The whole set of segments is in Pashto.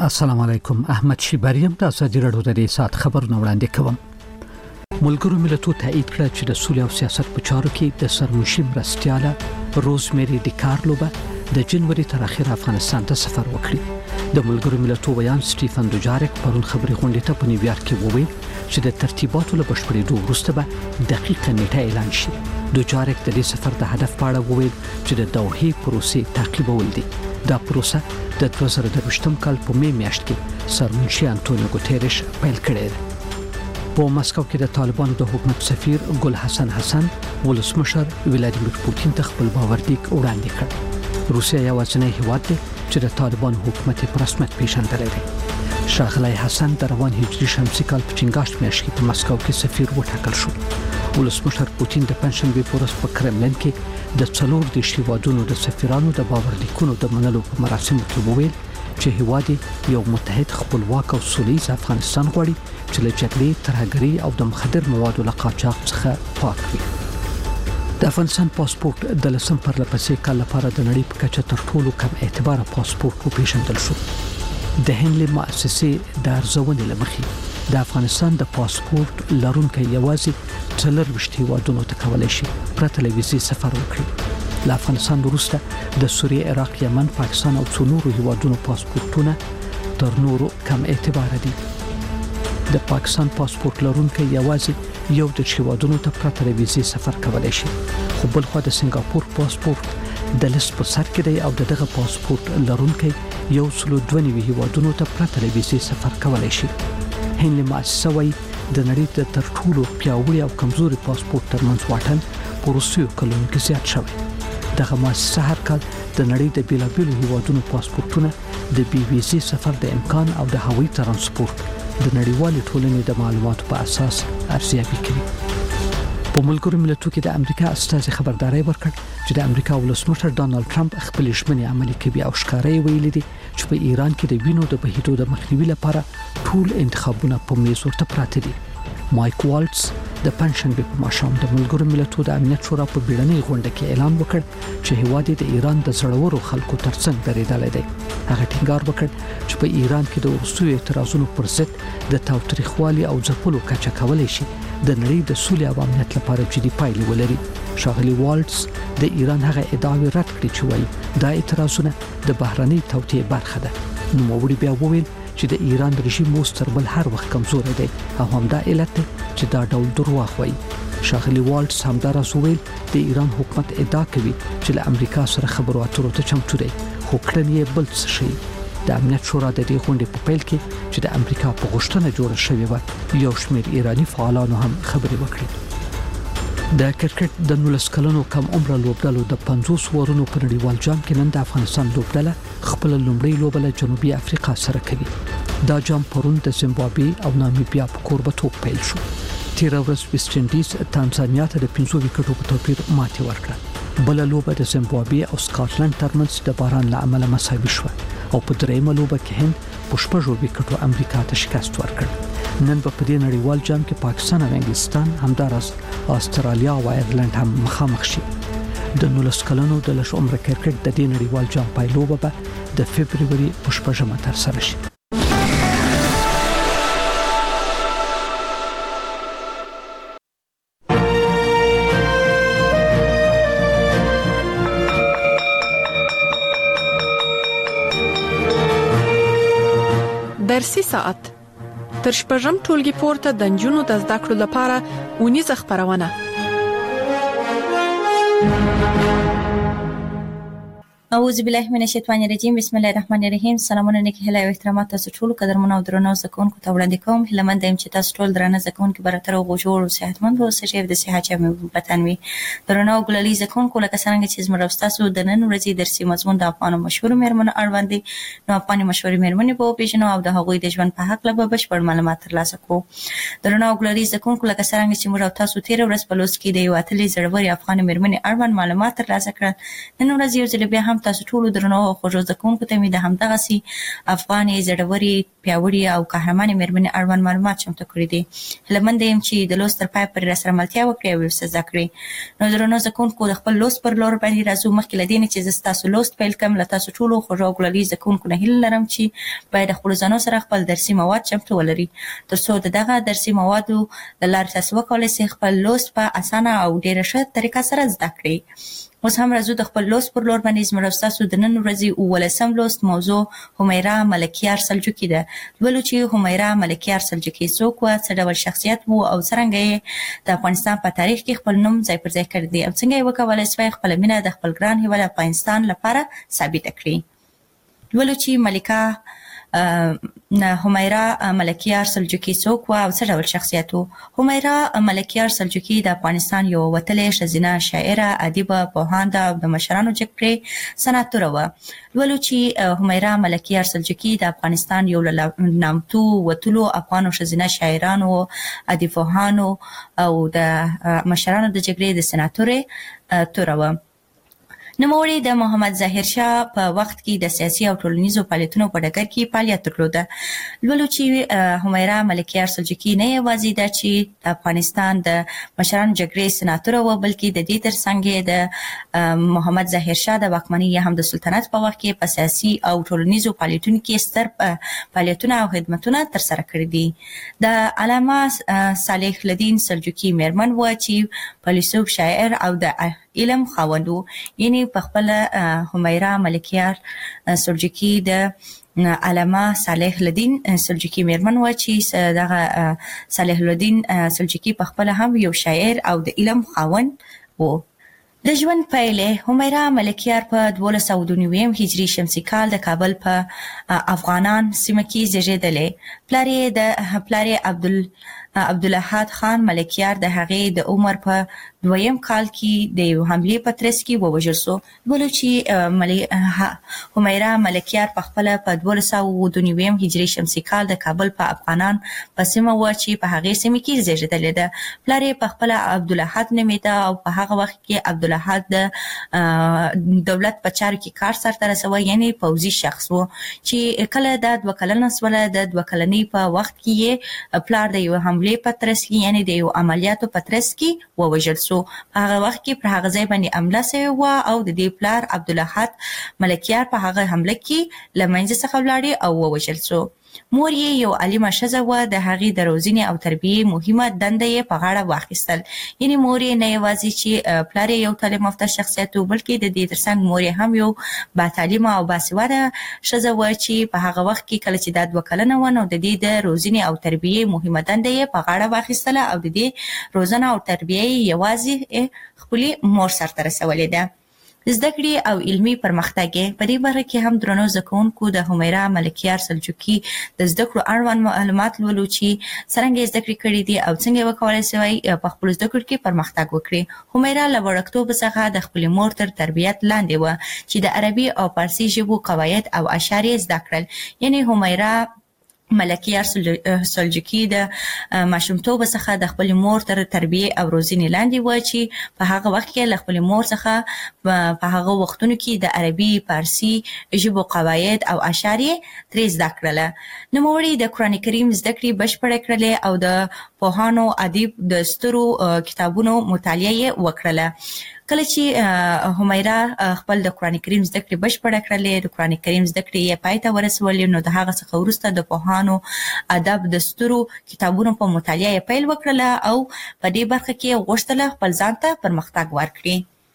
السلام علیکم. احمد شیبریم د ازادي رادیو د سات خبرونه وړاندې کوم. ملګرو ملتونو تایید کړ چې د سولې او سیاست په چارو کې د سرمشي مرستیاله روزمیری ډیکارلو د جنوري تر اخره افغانستان ته سفر وکړي. د ملګرو ملتونو ویان سټیفن دوجارک پرون خبري غونډه ته په نیویارک کې وویل چې د ترتیباتو له بشپړېدو وروسته به دقیقه نیټه اعلان شي. دوجارک د دې سفر د هدف په اړه وویل چې د دوحې پروسې تعقیبول دي. دا پروسه د 2023 کال په می میاشت کې سرمنشي انټونیو ګوتيريش پیل کړی دی. په مسکو کې د طالبانو د حکومت سفیر ګل حسن ولسمشر ولادیمیر پوتین ته خپل باوردیک وړاندې کړ. روسیا یوازینی هیواد دی چې د طالبانو حکومت په رسمیت پیژندلی دی. شاغلی حسن د روان هجري شمسي کال په چنګاښ میاشت کې په مسکو کې سفیر وټاکل شو. ولسمشر پوتین د پنځشنبه په ورځ په کرملین کې د 40 هیوادونو د سفیرانو د باورلیکونو د منلو په مراسمو کې وویل چې هیواد یو متحد خپلواک او سولیز افغانستان غواړي چې له جګړې ترهګرۍ او د مخدر موادو له قاچاق څخه پاک وي. د افغانستان پاسپورت د لسم پرلپسې کال لپاره د نړۍ په کچه تر ټولو کم اعتبار پاسپورت وپېژندل شو. د هنلي مؤسسې د ارزونې لمخې د افغانستان د پاسپورت لرونکي یوازې 24 هیوادونو ته کولای شي پرته له ویزې سفر وکړي. له افغانستان وروسته د سوریه، عراق، یمن، پاکستان او څو نورو هیوادونو پاسپورتونه تر نورو کم اعتبار دي. د پاکستان پاسپورت لرونکي یوازې یو د هیوادونو ته پرته له ویزې سفر کولای شي. خو بل خو د سنگاپور پاسپورت د لیست په سر کې دی او دغه پاسپورت لرونکي یو څلو 22 هیوادونو ته پرته له ویزې سفر کولای شي. هنلي مؤسسه وايي د نړۍ د تر ټولو پیاوړي او کمزوري پاسپورت ترمنځ واټن په روسیو کلونو کې زیات شوی. دغه مؤسسه هر کال د نړۍ د بیلابیلو هیوادونو پاسپورتونه د بي ویزې سفر د امکان او د هوایي ترانسپورت د نړیوالې ټولنې د معلوماتو په اساس ارزیابي کوي. په ملګرو ملتونو کې د امریکا استازي خبرداري ورکړ چې د امریکا ولسمشر ډانلډ ټرمپ خپل ژمنې عملي کوي او ښکارای ویلي دي چې په ایران کې د وینو د بهیدو د مخنیوي لپاره ټول انتخابونه په میز ورته پراته دي. مایک والټس د پنځشنبه په ماښام د ملګرو ملتونو د امنیت شورا په بیړنۍ غونډه کې اعلان وکړ چې هیواد د ایران د زړورو خلکو ترڅنګ درېدلی دی. هغه ټینګار وکړ چې په ایران کې د وروستیو اعتراضونو پر ضد د تاوتریخوالي او ځپلو کچه کولای شي د نړۍ د سولې او امنیت لپاره جدي پایلې ولري. شاغلی والټس د ایران هغه ادعاوې رد کړې چې وايي دا اعتراضونه د بهرنۍ توطئې برخه ده. نوموړي بیا وویل چې د ایران رژیم اوس تر بل هر وخت کمزور دی او همدا علت دی چې دا ډول دروغ وایي. شاغلی والټس همداراز وویل د ایران حکومت ادعا کوي چې له امریکا سره خبرو اترو ته چمتو دی خو کړنې بل څه شي. د امنیت شورا د دې غونډې په پیل کې چې د امریکا په غوښتنه جوړه شوې و یو شمېر ایرانی فعالانو هم خبرې وکړې. د کرکټ د 19 کلنو کم عمره لوبډلو د 50 ورونو په نړیوال جام کې نن د افغانستان لوبډله خپل لومړی لوبه له جنوبي افریقا سره کوي. دا جام پرون د زیمبابوې او نامیبیا په کوربتوب پیل شو. تیر ورځ ویسټ انډیز تانزانیا ته د 5 وکټو په توپیر ماتې ورکړه. بل لوبه د زیمبابوې او سکاټلند ترمنځ د باران له امله مساوي شو او په دریمه لوبه کې هند په 6 وکټو امریکا ته شکست ورکړ. نن په دې نړیوال جام کې پاکستان او انګلستان همداراز استرالیا او آیرلند هم مخامخ شي. د 19 کلنو د لږ عمره کرکټ د دې نړیوال جام پایلوبه به د فبروري په 8 تر سره شي. درسي ساعت تر شپږم ټولګي پورته د نجونو د زده کړو لپاره اونیزه خبرونه. اعوذ بالله من الشیطان الرجیم. بسم الله الرحمن الرحیم. سلامونه نیک هیله او احترامات تاسو ټول قدرمنو او درنو زکونکو ته وړاندې کوم. هلمند ایم چې تاسو ټول درنه زکونکو براتر او جوړ او صحتمند او سجیب د صحت جامع وطن وي. درنو ګلالي زکونکو لکه څنګه چې زموږ تاسو د نن ورځې درسي مضمون د افغان مشهور مېرمنو اړوند دي. نو افغان مشهور مېرمنې په پیژنو او د هغوی د ژوند په حق له بشپړ معلومات ترلاسه کوو. درنو ګلالي زکونکو لکه څنګه چې موږ تاسو تیر ورځ په لوست کې د یو اتلې زړوري افغان مېرمنې اړوند معلومات ترلاسه کړل. نن ورځ یو ځل بیا هم کوم تاسو ټول درنو خوږو زکونکو ته مې د همدغه سي افغاني زړوري پیاوړي او قهرمانه مېرمنې اړوند معلومات چمتو کړی دي. هلمند یم چې د لوست تر پای پورې راسره ملتیا وکړي او څه زده کړي. نو درنو زکونکو د خپل لوست پر لور باندې راځو. مخکې له دې نه چې زه تاسو لوست پیل کړم له تاسو ټولو خوږو او ګلالي زکونکو نه هیله لرم چې باید خپل ځانو سره خپل درسي مواد چمتو ولري ترڅو دغه درسي موادو د لارې تاسو وکولای شئ خپل لوست په اسانه او ډیره ښه طریقه سره زده کړئ. اوس هم راځو د خپل لوست پر لور باندې زموږ تاسو د نن ورځې 19 لوست موضوع همیرا ملکیار سلجوقي ده. ولو چې همیرا ملکیار سلجوقي څوک و، څه ډول شخصیت وو او څنګه د افغانستان په تاریخ کې خپل نوم ځای پر ځای کړی دی او څنګه یې وکولای شوی خپل مینه د خپل ګران هیواد افغانستان لپاره ثابت کړي. ولو چې ملکه همیرا ملکیار سلجوقي څوک و او څه ډول شخصیت وو. همیرا ملکیار سلجوقي د افغانستان یو وتلې ښځینه شاعره، ادیبه، پوهانده او د مشرانو جګړې سناتوره وه. ولو چې همیرا ملکیار سلجوقي د افغانستان یو له نامتو وتلو افغانو ښځینه شاعرانو، ادیبپوهانو او د مشرانو د جګړې د سناتورې توره وه. نوموړي د محمد ظاهر شاه په وخت کې د سیاسي او ټولنیزو فعالیتونو په ډګر کې فعالیت درلوده. لولو چې همیرا ملکیار سلجوقي نه یوازې ده چې د افغانستان د مشرانو جګړې سناتوره وه، بلکې د دې ترڅنګ د محمد ظاهر شاه د واکمنۍ یا هم د سلطنت په وخت کې په سیاسي او ټولنیزو فعالیتونو کې ستر فعالیتونه او خدمتونه ترسره کړي دي. د علامه صالح الدین سلجوقي مېرمن وه چې فیلسوف، شاعر او د علم خاوند و. یعنی په خپل همیرا ملکیار سلجوقي د علامه صالح الدین سلجوقي مېرمن و چې دغه صالح الدین سلجوقي په خپل هم یو شاعر او د علم خاوند و. د ژوند پیلې همیرا ملکیار په 1292 هجري شمسي کال د کابل په افغانان سیمه کې زیږېدلې. پلار یې عبدالاحد خان ملکیار د هغې د عمر په 2م کال کې د یو حملې په ترڅ کې ووژل شو. ولو چې همیرا ملکیار په خپله په 1292 هجري شمسي کال د کابل په افغانان په سیمه وه چې په هغې سیمه کې زیږېدلې ده. پلار یې په خپله عبدالاحد نومېده او په هغه وخت کې عبدالاحد د دولت په چارو کې کار سرته رسوه، یعنی پوځي شخص و چې کله دا 2 کلنه شوله. د 2 کلنۍ په وخت کې یې پلار د یو حملې په ترڅ کې، یعنی د یو عملیاتو په ترڅ کې ووژل شو. په هغه وخت کې پر هغه ځای باندې حمله شوې وه او د دې پلار عبدالاحد ملکیار په هغه حمله کې له منځه څخه ولاړې او ووژل شو. مور یې یو عالمه ښځه وه، د هغې د روزنې او تربیې مهمه دنده یې په غاړه واخیستل. یعنی مور یې نه یوازې چې پلار یې یو تعلیم یافته شخصیت و، بلکې د دې ترڅنګ مور یې هم یو باتعلیمه او باسواده ښځه وه چې په هغه وخت کې کله چې دا 2 کلنه وه نو د دې د روزنې او تربیې مهمه دنده یې په غاړه واخیستله او د دې روزنه او تربیه یې یوازې خپلې مور سرته رسولې ده. زده کړې او علمي پرمختګ په دې برخه کې هم درنو زده کوونکو د همیرا ملکیار سلجوقي د زده کړو اړوند معلومات لولو چې څرنګه زده کړې کړې دي او څنګه وکولای شوی په خپلو زده کړو کې پرمختګ وکړي. همیرا له وړکتوبه څخه د خپلې مور تر تربیت لاندې وه چې د عربي او فارسي ژبو قواعد او اشعار یې زده کړل. یعنی همیرا ملکیار سلجوقي د ماشومتوبه څخه د خپلې مور تر تربیې او روزنې لاندې وه چې په هغه وخت کې له خپلې مور څخه په هغه وختونو کې د عربي، فارسي ژبو قواعد او اشعار یې ترې زده کړله. نوموړي د قرآن کریم زده کړې بشپړه کړلې او د پوهانو، ادیب د سترو کتابونو مطالعه یې وکړله. کله چې همیرا خپل د قرآن کریم زده کړې بشپړه کړلې، د قرآن کریم زده کړې یې پای ته ورسولې، نو د هغه څخه وروسته د پوهانو، ادب د سترو کتابونو په مطالعه یې پیل وکړله او په دې برخه کې غوښتله خپل ځان ته پرمختګ ورکړي.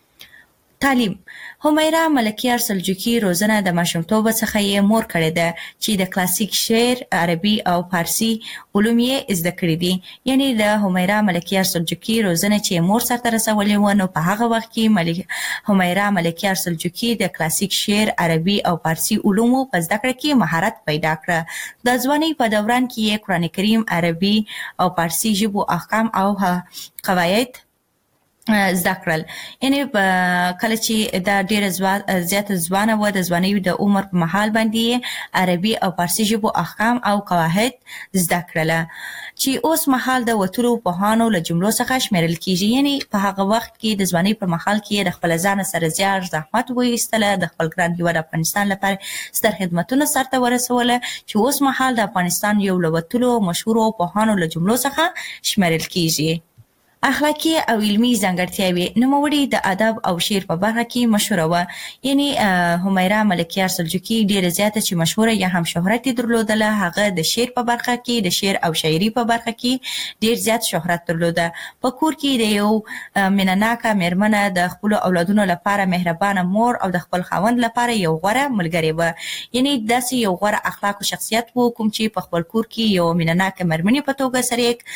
تعلیم. همیرا ملکیار سلجوقي روزنه د ماشومتوبه څخه یې مور کړې ده چې د کلاسیک شعر، عربي او فارسي علوم یې زده کړي دي. یعنی د همیرا ملکیار سلجوقي روزنه چې مور سرته رسولې وه نو په هغه وخت کې همیرا ملکیار سلجوقي د کلاسیک شعر، عربي او فارسي علومو په زده کړه کې مهارت پیدا کړه. د ځوانۍ په دوران کې یې قرآن کریم، عربي او فارسي ژبو احکام او قواعد زده کړل. یعنی کله چې دا ډیره زیاته ځوانه وه، د ځوانۍ د عمر په مهال باندې عربي او فارسي ژبو احکام او قواعد زده کړله. چې اوس مهال د وتلو پوهانو له جملو څخه شمیرل کیږي. یعنی په هغه وخت کې د ځوانۍ پر مهال کې د خپل ځان سره زیار زحمت وایستله، د خپل ګران هیواد افغانستان لپاره ستر خدمتونه سرته ورسوله، چې اوس مهال د افغانستان یو له وتلو مشهورو پوهانو له جملو څخه شمیرل کیږي. اخلاقی او علمی ځانګړتیاوې نوموړي د ادب او شعر په برخه کې مشهوره و. یعنی همیرا ملکیار سلجوقي ډیره زیاته چې مشهوره یا هم شهرت درلودله، هغه د شعر په برخه کې، د شعر او شاعري په برخه کې ډیر زیات شهرت درلوده. په کور کې د یو مینناکه میرمنه، د خپل اولادونو لپاره مهربانه مور او د خپل خاوند لپاره یو غوره ملګری و. یعنی داسې یو غوره اخلاق او شخصیت و کوم چې په خپل کور کې یو مینناکه میرمنې په توګه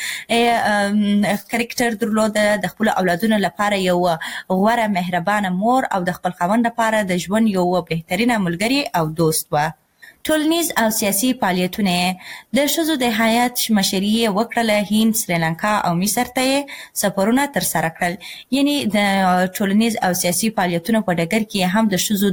سره کریکټر درلوده، د خپل اولادونو لپاره یو غوره مهربانه مور او د خپل خاوند لپاره د ژوند یو بهترینه ملګری او دوست و. ټولنیز او سیاسي فعالیتونه د ښځو د حیات مشري وکړله. هند، سریلانکا او مصر ته سفرونه تر سره کړل. یعنی د ټولنیز او سیاسي فعالیتونو په ډګر کې هم د ښځو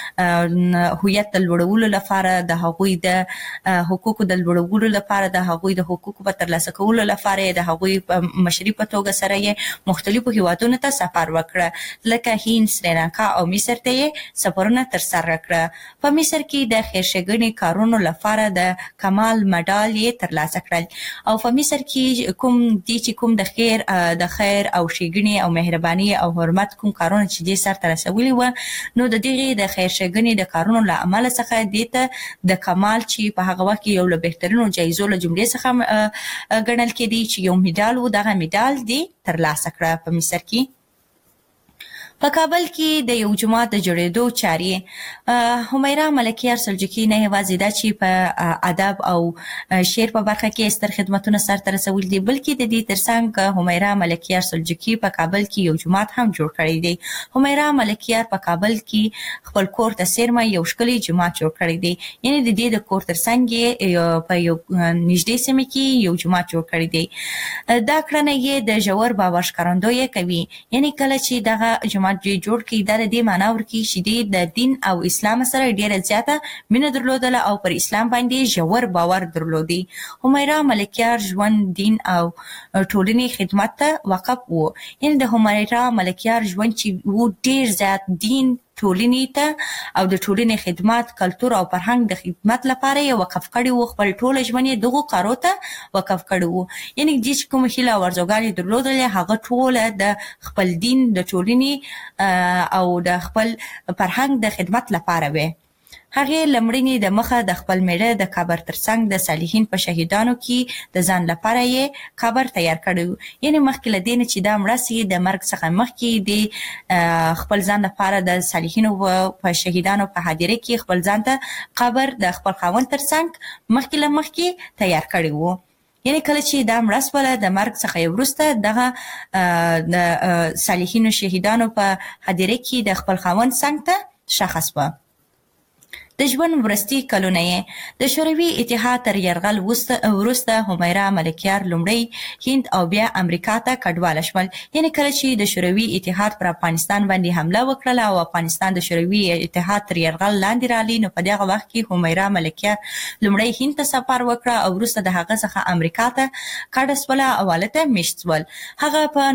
د هویت د لوړولو لپاره، د هغوی د حقوقو د لوړولو لپاره، د هغوی د حقوقو په ترلاسه کولو لپاره، د هغوی په مشري په توګه سره یې مختلفو هیوادونو ته سفر وکړه، لکه هند، سریلانکا او مصر ته سفرونه تر سره کړه. په مصر کې د خیرښېګڼې کارونو لپاره د کمال مډال یې ترلاسه کړل. او په مصر کې کوم د خیر او ښېګڼې او مهرباني او حرمت کوم کارونه چې دې سرته رسولي و، نو د دغې د خیرښېګڼې د کارونو له امله څخه دې ته د کمال چې په هغه وخت کې یو له بهترینو جایزو له جملې څخه ګڼل کېدی چې یو میډال و، دغه میډال دې ترلاسه کړه په مصر کې. په کابل کې د یو جومات د جوړېدو چارې همیرا ملکیار سلجوقي نه یوازې دا چې په ادب او شعر په برخه کې ستر خدمتونه سرته رسولي دي، بلکې د دې ترڅنګ همیرا ملکیار سلجوقي په کابل کې یو جومات هم جوړ کړی دی. همیرا ملکیار په کابل کې خپل کور ته څیرمه یو ښکلی جومات جوړ کړی دی. یعنی د دې د کور ترڅنګ یې په یو نږدې سیمه کې یو جومات جوړ کړی دی. دا کړنه یې د ژور باور ښکارندویي کوي. یعنی کله چې دغه جومات جوړ کړي، دا د دې معنا ورکوي چې د دین او اسلام سره ډیره زیاته مینه درلودله او پر اسلام باندې ژور باور درلودي. همیرا ملکیار ژوند، دین او ټولنې خدمت ته وقف و. یعنی د همیرا ملکیار ژوند چې و ډیر زیات دین، ټولنې ته او د ټولنې خدمت، کلتور او فرهنګ د خدمت لپاره یې وقف کړی و. خپل ټول ژوند یې دغو کارو ته وقف کړی و. یعنی چې کوم هیله او ارزوګانې درلودلې، هغه ټوله د خپل دین، د ټولنې او د خپل فرهنګ د خدمت لپاره وي. هغې لمړنې د مخه د خپل میړه د قبر ترڅنګ د صالحین په شهیدانو کې د ځان لپاره یې قبر تیار کړی. یعنی مخکې له دې نه چې دا مړه سي، د مرګ څخه مخکې د خپل ځان لپاره د صالحینو په شهیدانو په حاضرۍ کې خپل ځان ته قبر د خپل خاوند ترڅنګ مخکې له مخکې تیار کړی و. یعنی کله چې دا مړه سوله، د مرګ څخه وروسته دغه د صالحینو شهیدانو په حاضرۍ کې د خپل خاوند څنګ ته ښخ سوه. د ژوند وروستي کلونه یې د شوروي اتحاد تر یرغل وروسته همیرا ملکیار لومړی هند او بیا امریکا ته کډواله شول. یعنی کله چې د شوروي اتحاد پر افغانستان باندې حمله وکړله او افغانستان د شوروي اتحاد تر یرغل لاندې راغلی، نو په دغه وخت کې همیرا ملکیار لومړی هند ته سفر وکړه او وروسته د هغه څخه امریکا ته کډه سوله او هلته میشت سول. هغه په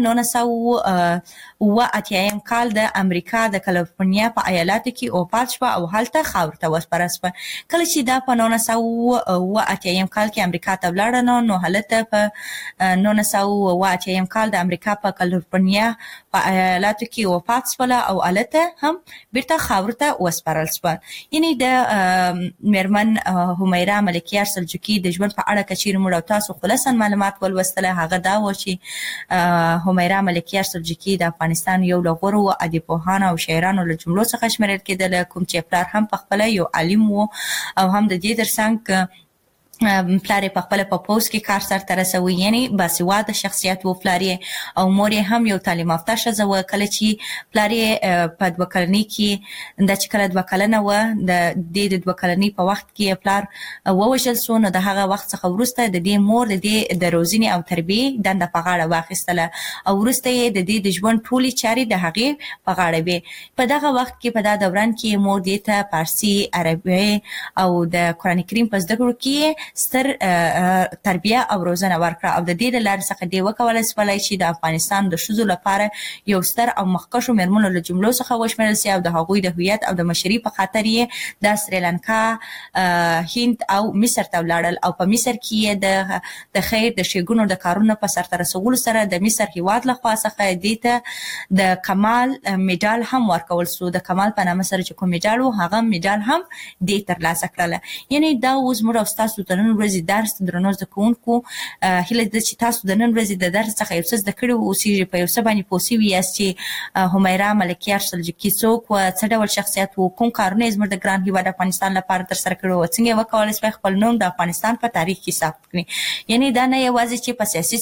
1987 کال د امریکا د کالیفورنیا په ایالاتو کې وفات شوه او هلته خاورو ته وسپاره شوه. کله چې دا په 1987 کال کې امریکا ته ولاړه، نو هلته په 1987 کال د امریکا په کالیفورنیا په ایالاتو کې وفات شوله او هلته هم بیرته خاورو ته وسپارل شوه. یعنی د میرمن همیرا ملکیار سلجوقي د ژوند په اړه که چیرې موږ او تاسو خلاصا معلومات ولوستله، هغه دا و چې همیرا ملکیار سلجوقي د افغانستان یو له غوره ادبي پوهانو او شاعرانو له جملو څخه شمیرل کېدله، کوم چې پلار هم پخپله یو عالم و او هم د دې ترڅنګ پلار یې پخپله په پوځ کې کار سرته رسوي. یعنی باسواده شخصیت و پلار یې، او مور یې هم یو تعلیم یافته ښځه وه. کله چې پلار یې په 2 کلنۍ کې، دا چې کله 2 کلنه وه، د دې د 2 کلنۍ په وخت کې پلار ووژل سو، نو د هغه وخت څخه وروسته د دې مور د دې د روزنې او تربیې دنده په غاړه واخیستله او وروسته یې د دې د ژوند ټولې چارې د هغې په غاړه وې. په دغه وخت کې، په دا دوران کې مور دې ته فارسي، عربي او د قرآن کریم په زده کړو کې ستر تربیه او روزنه ورکړه او د دې لارې څخه دی وکولای شي د افغانستان د ښځو لپاره یو ستر او مخکښو میرمنو له جملو څخه وشمېرل شي او د هغوی د هویت او د مشري په خاطر یې د سریلانکا، هند او مصر ته ولاړل او په مصر کې د خیر د ښېګڼو د کارونو په سرته رسولو سره د مصر هیواد لخوا څخه دې ته د کمال میډال هم ورکول شو. د کمال په نامه سره چې کوم میډال و هغه میډال هم دې ترلاسه کړله. یعنی دا اوس موږ او تاسو د نن ورځې درس درنو زده کوونکو هیله ده چې تاسو د نن ورځې د درس څخه یو څه زده کړي اوسئ، په یو څه باندې پوه شوي یاست چې همیرا ملکیار سلجوقي څوک و، څه ډول شخصیت و، کوم کارونه یې زموږ د ګران هیواد افغانستان لپاره ترسره کړي و، څنګه یې وکولای شوی خپل نوم د افغانستان په تاریخ کې ثبت کړي. یعنی دا نه یوازې چې په سیاسي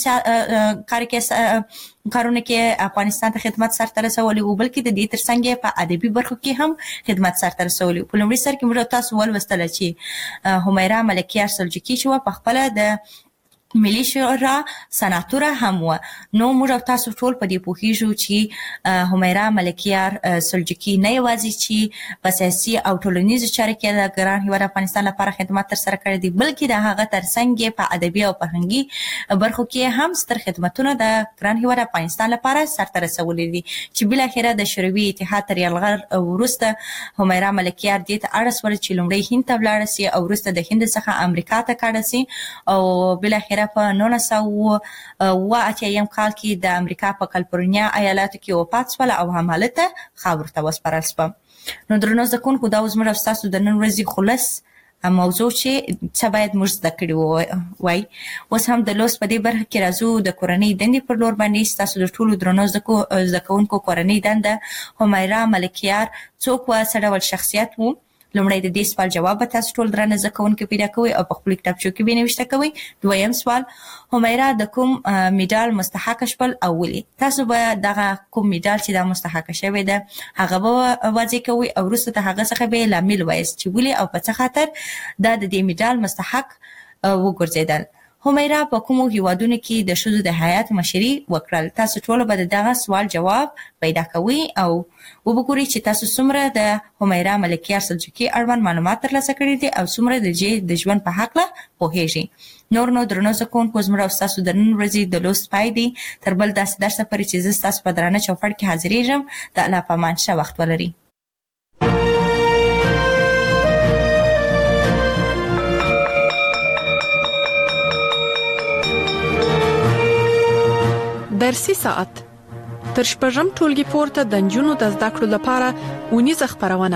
کارونه کې افغانستان ته خدمت سرته رسولي و، بلکې د دې ترڅنګ په ادبي برخو کې هم خدمت سرته رسولي. په لومړي سر کې موږ تاسو ولوستله چې همیرا ملکیار سلجوقي چې و په خپله د ملي شورا سناتوره هم و. نو موږ تاسو ټول په دې پوهیږو چې همیرا ملکیار سلجوقي نه یوازې چې په سیاسي او ټولنیزو چارو کې د ګران هیواد افغانستان لپاره خدمت ترسره کړی دی، بلکې د هغه ترڅنګ په ادبي او فرهنګي برخو کې هم ستر خدمتونه د ګران هیواد افغانستان لپاره سرته رسولي دي چې بالاخره د شوروي اتحاد تر یرغل وروسته همیرا ملکیار دې ته اړ شول چې لومړی هند ته ولاړه سي او وروسته د هند څخه امریکا ته کډه سي او بالاخره په 1980 کال کې د امریکا په کالیفورنیا ایالاتو کې وفات شول او همالته خاورو ته وسپارل شوه. نو درنو زده کوونکو دا اوس موږ ستاسو د نن ورځې خلاص موضوع چې څه باید موږ زده کړي وای. اوس هم د لوست په دې برخه کې راځو د کورنۍ دندې پر لور باندې. ستاسو د ټولو درنو زده کوونکو کورنۍ دنده همیرا ملکیار څوک و، څه ډول شخصیت و؟ لومړی د دې سوال جواب به تاسو ټول درنه زده کوونکي پیدا کوئ او په خپلو کتابچو کې به یې نوشته کوئ. دویم سوال، همیرا د کوم میډال مستحق شول او ولې؟ تاسو به دغه کوم میډال چې دا مستحق شوی ده هغه به واضح کوئ او وروسته د هغه څخه به لامل وایاست چې ولې او په څه خاطر دا د دې میډال مستحق وګرځېدل. همیرا په کومو هیوادونو کې د ښځو د حیات مشري وکړل؟ تاسو ټول به دغه سوال جواب پیدا کوئ او وګورئ چې تاسو څومره د همیرا ملکیار سلجوقي اړوند معلومات ترلاسه کړي دي او څومره د ژوند په هکله پوهیږئ. نو درنو زده کوونکو زموږ او ستاسو د نن ورځې د لوست پای دی. تر بل داسې درسه پورې چې زه ستاسو په درانه چوپړ کې حاضرېږم. د الله په امان ښه وخت ولرئ. درسي ساعت تر شپږم ټولګي پورته د نجونو د زده کړو لپاره ونیزه خبرونه.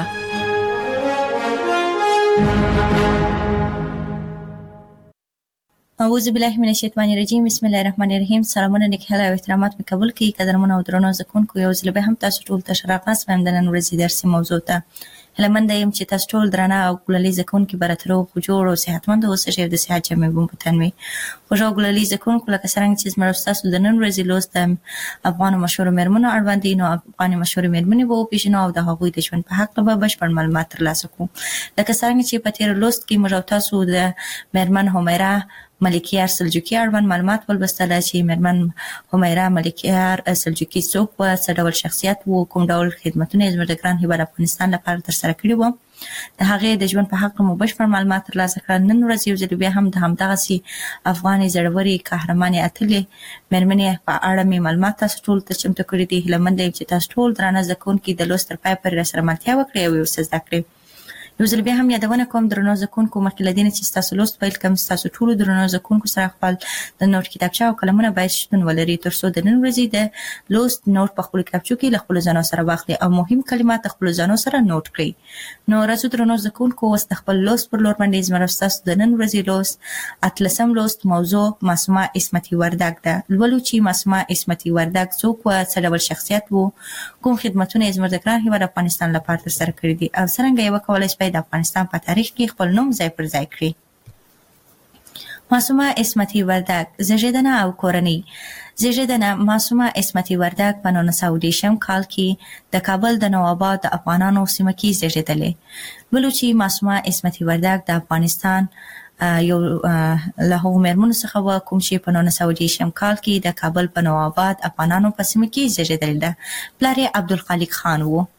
اعوذ بالله من الشیطان الرجیم. بسم الله الرحمن الرحیم. سلامونه نیک هیله او احترامات مې قبول کړئ. قدرمن او درنو زده کوونکو، یو ځل به هم تاسو ټول ته ښه راغلاست وایم د نن ورځې درسي موضوع ته. هیله منده یم چې تاسو ټول درانه او ګلالي زده کوونکي به راته روغ جوړ او صحتمند اوسئ او د صحت جامې به مو په تن وي. خوږ او ګلالي زده کوونکو، لکه څرنګه چې زموږ ستاسو د نن ورځې لوست د افغانو مشهورو میرمنو اړوند دی، نو افغاني مشهورې میرمنې به وپېژنو او د هغوی د ژوند په هکله به بشپړ معلومات ترلاسه کړو. لکه څرنګه چې په تېر لوست کې موږ او تاسو د میرمن همیرا ملکیار سلجوقي اړوند معلومات ولوستله چې میرمن همیرا ملکیار سلجوقي څوک و، څه ډول شخصیت و، کوم ډول خدمتونه یې زموږ د ګران هیواد افغانستان لپاره ترسره کړي وو. د هغې د ژوند په هکله مو بشپړ معلومات ترلاسه کړل. نن ورځ یو ځل بیا هم د همدغسې افغانې زړورې قهرمانې اتلې میرمنې په اړه مې معلومات تاسو ټولو ته چمتو کړي دي. هیله منده یم چې تاسو ټول درانه زده کوونکي د لوست تر پایه پورې راسره ملتیا وکړئ او یو څه زده کړئ. یو ځل بیا هم یادونه کوم درنو زده کوونکو، مخکې له دې نه چې ستاسو لوست پیل کړم، ستاسو ټولو درنو زده کوونکو سره خپل د نوټ کتابچه او قلمونه باید شتون ولري تر څو د نن ورځې د لوست نوټ په خپلو کتابچو کې له خپلو ځانو سره واخلئ او مهم کلمات د خپلو ځانو سره نوټ کړئ. نو راځو درنو زده کوونکو، اوس د خپل لوست پر لور باندې زما او ستاسو د نن ورځې لوست 18م لوست موضوع معصومه عصمتي وردګ ده. لولو چې معصومه عصمتي وردګ څوک و، څه ډول شخصیت و، کوم خدمتونه یې زموږ د ګران هیواد افغانستان لپاره ترسره کړي دي او څرنګه یې وکولای شي د افغانستان په تاریخ کې خپل نوم ځای پر ځای کړي. معصومه عصمتي وردګ زیږیدنه او کورنۍ. زیږیدنه معصومه عصمتي وردګ په 1920 کال کې د کابل د نوآباد د افغانانو سیمه کې زیږیدلې. ولو چې معصومه عصمتي وردګ د افغانستان یو له هغو میرمنو څخه و کوم چې په 1920 کال کې د کابل په نوآباد افغانانو په سیمه کې زیږیدلې ده. پلار یې عبدالخالق خان و.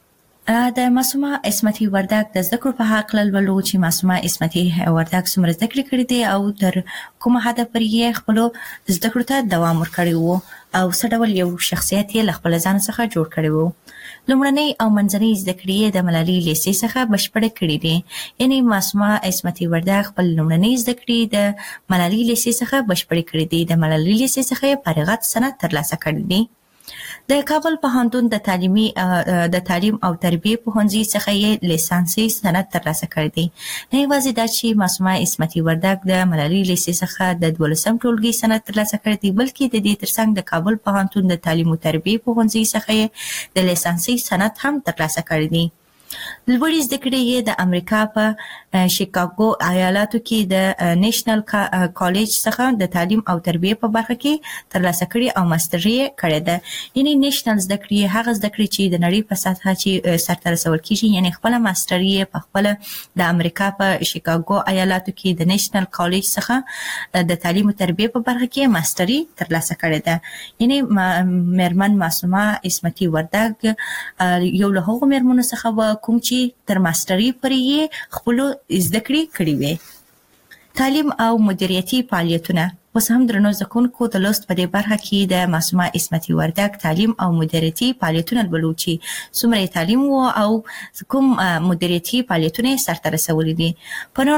د معصومه عصمتي وردګ د زده کړو په حق لولو چې معصومه عصمتي وردګ څومره زده کړې کړې دي او تر کومه حد پورې خپل زده کړو ته دوام ورکړی وو او څه ډول یو شخصیت یې له خپل ځان څخه جوړ کړی وو. لومړنۍ او منځنۍ زده کړې د ملالۍ لیسې څخه بشپړې کړې دي. یعنی معصومه عصمتي وردګ خپل لومړنۍ زده کړې د ملالۍ لیسې څخه بشپړې کړې دي. د ملالۍ لیسې څخه فارغت سند ترلاسه کړی دی. د کابل پوهنتون د تعلیم او تربیه پوهنځي څخه یې لیسانسي سند ترلاسه کړی دی. نه یوازې دا چې معصومه عصمتي وردګ د ملالۍ لیسې څخه د 12 ټولګي سند ترلاسه کړی دی، بلکې د دې ترڅنګ د کابل پوهنتون د تعلیم او تربیه پوهنځي څخه یې د لیسانسي سند هم ترلاسه کړی دی. لوړې زده کړې یې د امریکا په شیکاګو ایالاتو کې د نېشنل کالج څخه د تعلیم او تربیه په برخه کې ترلاسه کړې او ماستري یې کړې ده. یعنی نېشنل زده کړې هغه زده کړې چې د نړۍ په سطحه چې سرته رسول کیږي، یعنی خپل ماستري یې په خپل د امریکا په شیکاګو ایالاتو کې د نېشنل کالج څخه د تعلیم او تربیه په برخه کې ماستري ترلاسه کړې ده. یعنی مېرمن معصومه عصمتي وردګ یو له هغو مېرمنو څخه کوم چې تر ماستري پورې خپل زده کړې کړې وي. تعلیم او مدیریتي فعالیتونه. اوس هم درنو زده کوونکو د لوست په دې برخه کې د معصومه عصمتي وردګ تعلیم او مدیریتي فعالیتونه لولو چې څومره تعلیم وو او کوم مدیریتي فعالیتونه سرته رسولي دي. په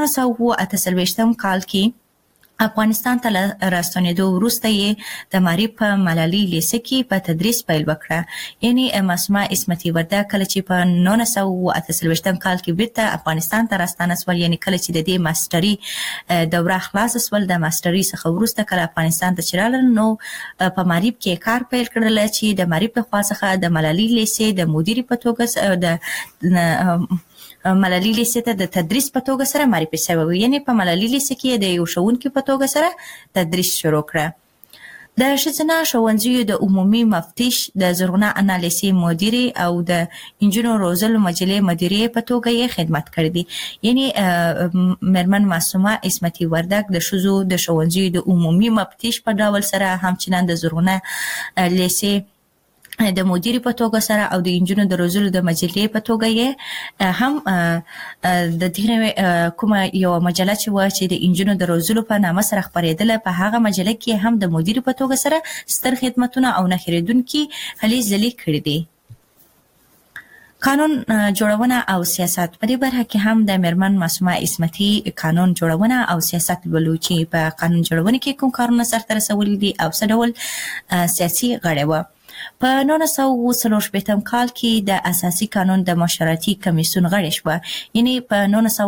1948 کال کې افغانستان ته راستنېدو وروسته یې د معارف په ملالۍ لیسه کې په تدریس پیل وکړه. یعنی معصومه عصمتي وردګ کله چې په 1948 کال کې بیرته افغانستان ته راستانه شول، یعنی کله چې د دې ماستري دوره خلاص شول، د ماستري څخه وروسته کله افغانستان ته چې راغلل نو په معارف کې کار پیل کړل چې د معارف لخوا څخه د ملالۍ لیسې د مدیر په توګه د ملالۍ لیسې ته د تدریس په توګه سره معرفي شوی و. یعنی په ملالۍ لیسې کې د یو ښوونکي په توګه سره تدریس شروع کړه. د ښځینه ښوونځیو د عمومي مفتش، د زرغونه انا لیسې مدیرې او د انجونو روزلو مجلې مدیرې په توګه یې خدمت کړی دی. یعنی مېرمن معصومه عصمتي وردګ د ښځو د ښوونځیو د عمومي مفتش په ډول سره همچنان د زرغونه لیسې د مدیر په توګه سره او د انجونو د روزلو د مجلې په توګه یې هم د دې کومه یو مجله چې و چې د انجونو د روزلو په نامه سره خپرېدله، په هغه مجله کې هم د مدیر په توګه سره ستر خدمتونه او نه هېرېدونکي هلې ځلې کړي دي. قانون جوړونه او سیاست. په دې برخه کې هم د مېرمن معصومه عصمتي قانون جوړونه او سیاست لولو چې په قانون جوړونه کې کوم کارونه سرته رسولي دي او څه ډول سیاسي غړې وه. په 1940 کال کې د اساسي قانون د مشورتي کمیسیون غړې شوه. یعنی په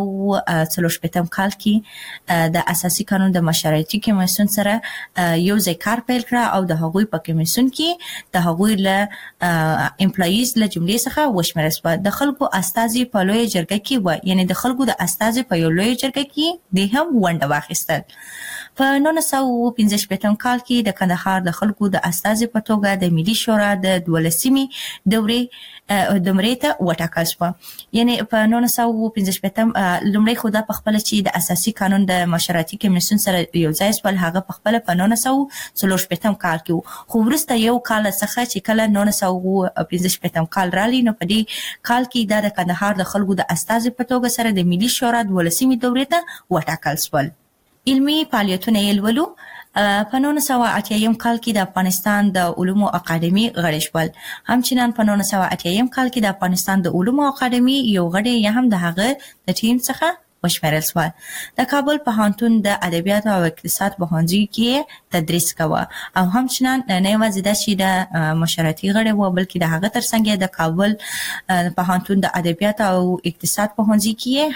1940 کال کې د اساسي قانون د مشورتي کمیسیون سره یو ځای کار پیل کړ او د هغوی په کمیسیون کې د هغوی له امپلایز له جملې څخه وشمېرل شوه. د خلکو استازي په لویه جرګه کې و، یعنی د خلکو د استازي په یو لویه جرګه کې د هم ونډه واخیستل. په 1945 کال کې د کندهار د خلکو د استازي په توګه د ملي شورا د 12مې دورې ته وټاکل شوه. یعنی په 1945 لومړی خو دا په خپله چې د اساسي قانون د مشورتي کمیسیون سره یو ځای شول، هغه په خپله په 1940 کال کې و. خو وروسته یو کال څخه چې کله 1945 کال رالی نو په دې کال کې دا د کندهار د خلکو د استازي په توګه سره د ملي شورا 12مې دورې ته وټاکل شول. علمي فعالیتونه یې لولو. په 1980 کال کې د افغانستان د علومو اکاډمي غړي شول. همچنان په 1980 کال کې د افغانستان د علومو اکاډمي یو غړی یا هم د هغه د ټیم څخه وشمېرل شول. د کابل پوهنتون د ادبیاتو او اقتصاد پوهنځي کې تدریس کوه او همچنان نه یوازې دا چې د مشورتي غړی و، بلکې د هغه ترڅنګ د کابل پوهنتون د ادبیاتو او اقتصاد پوهنځي کې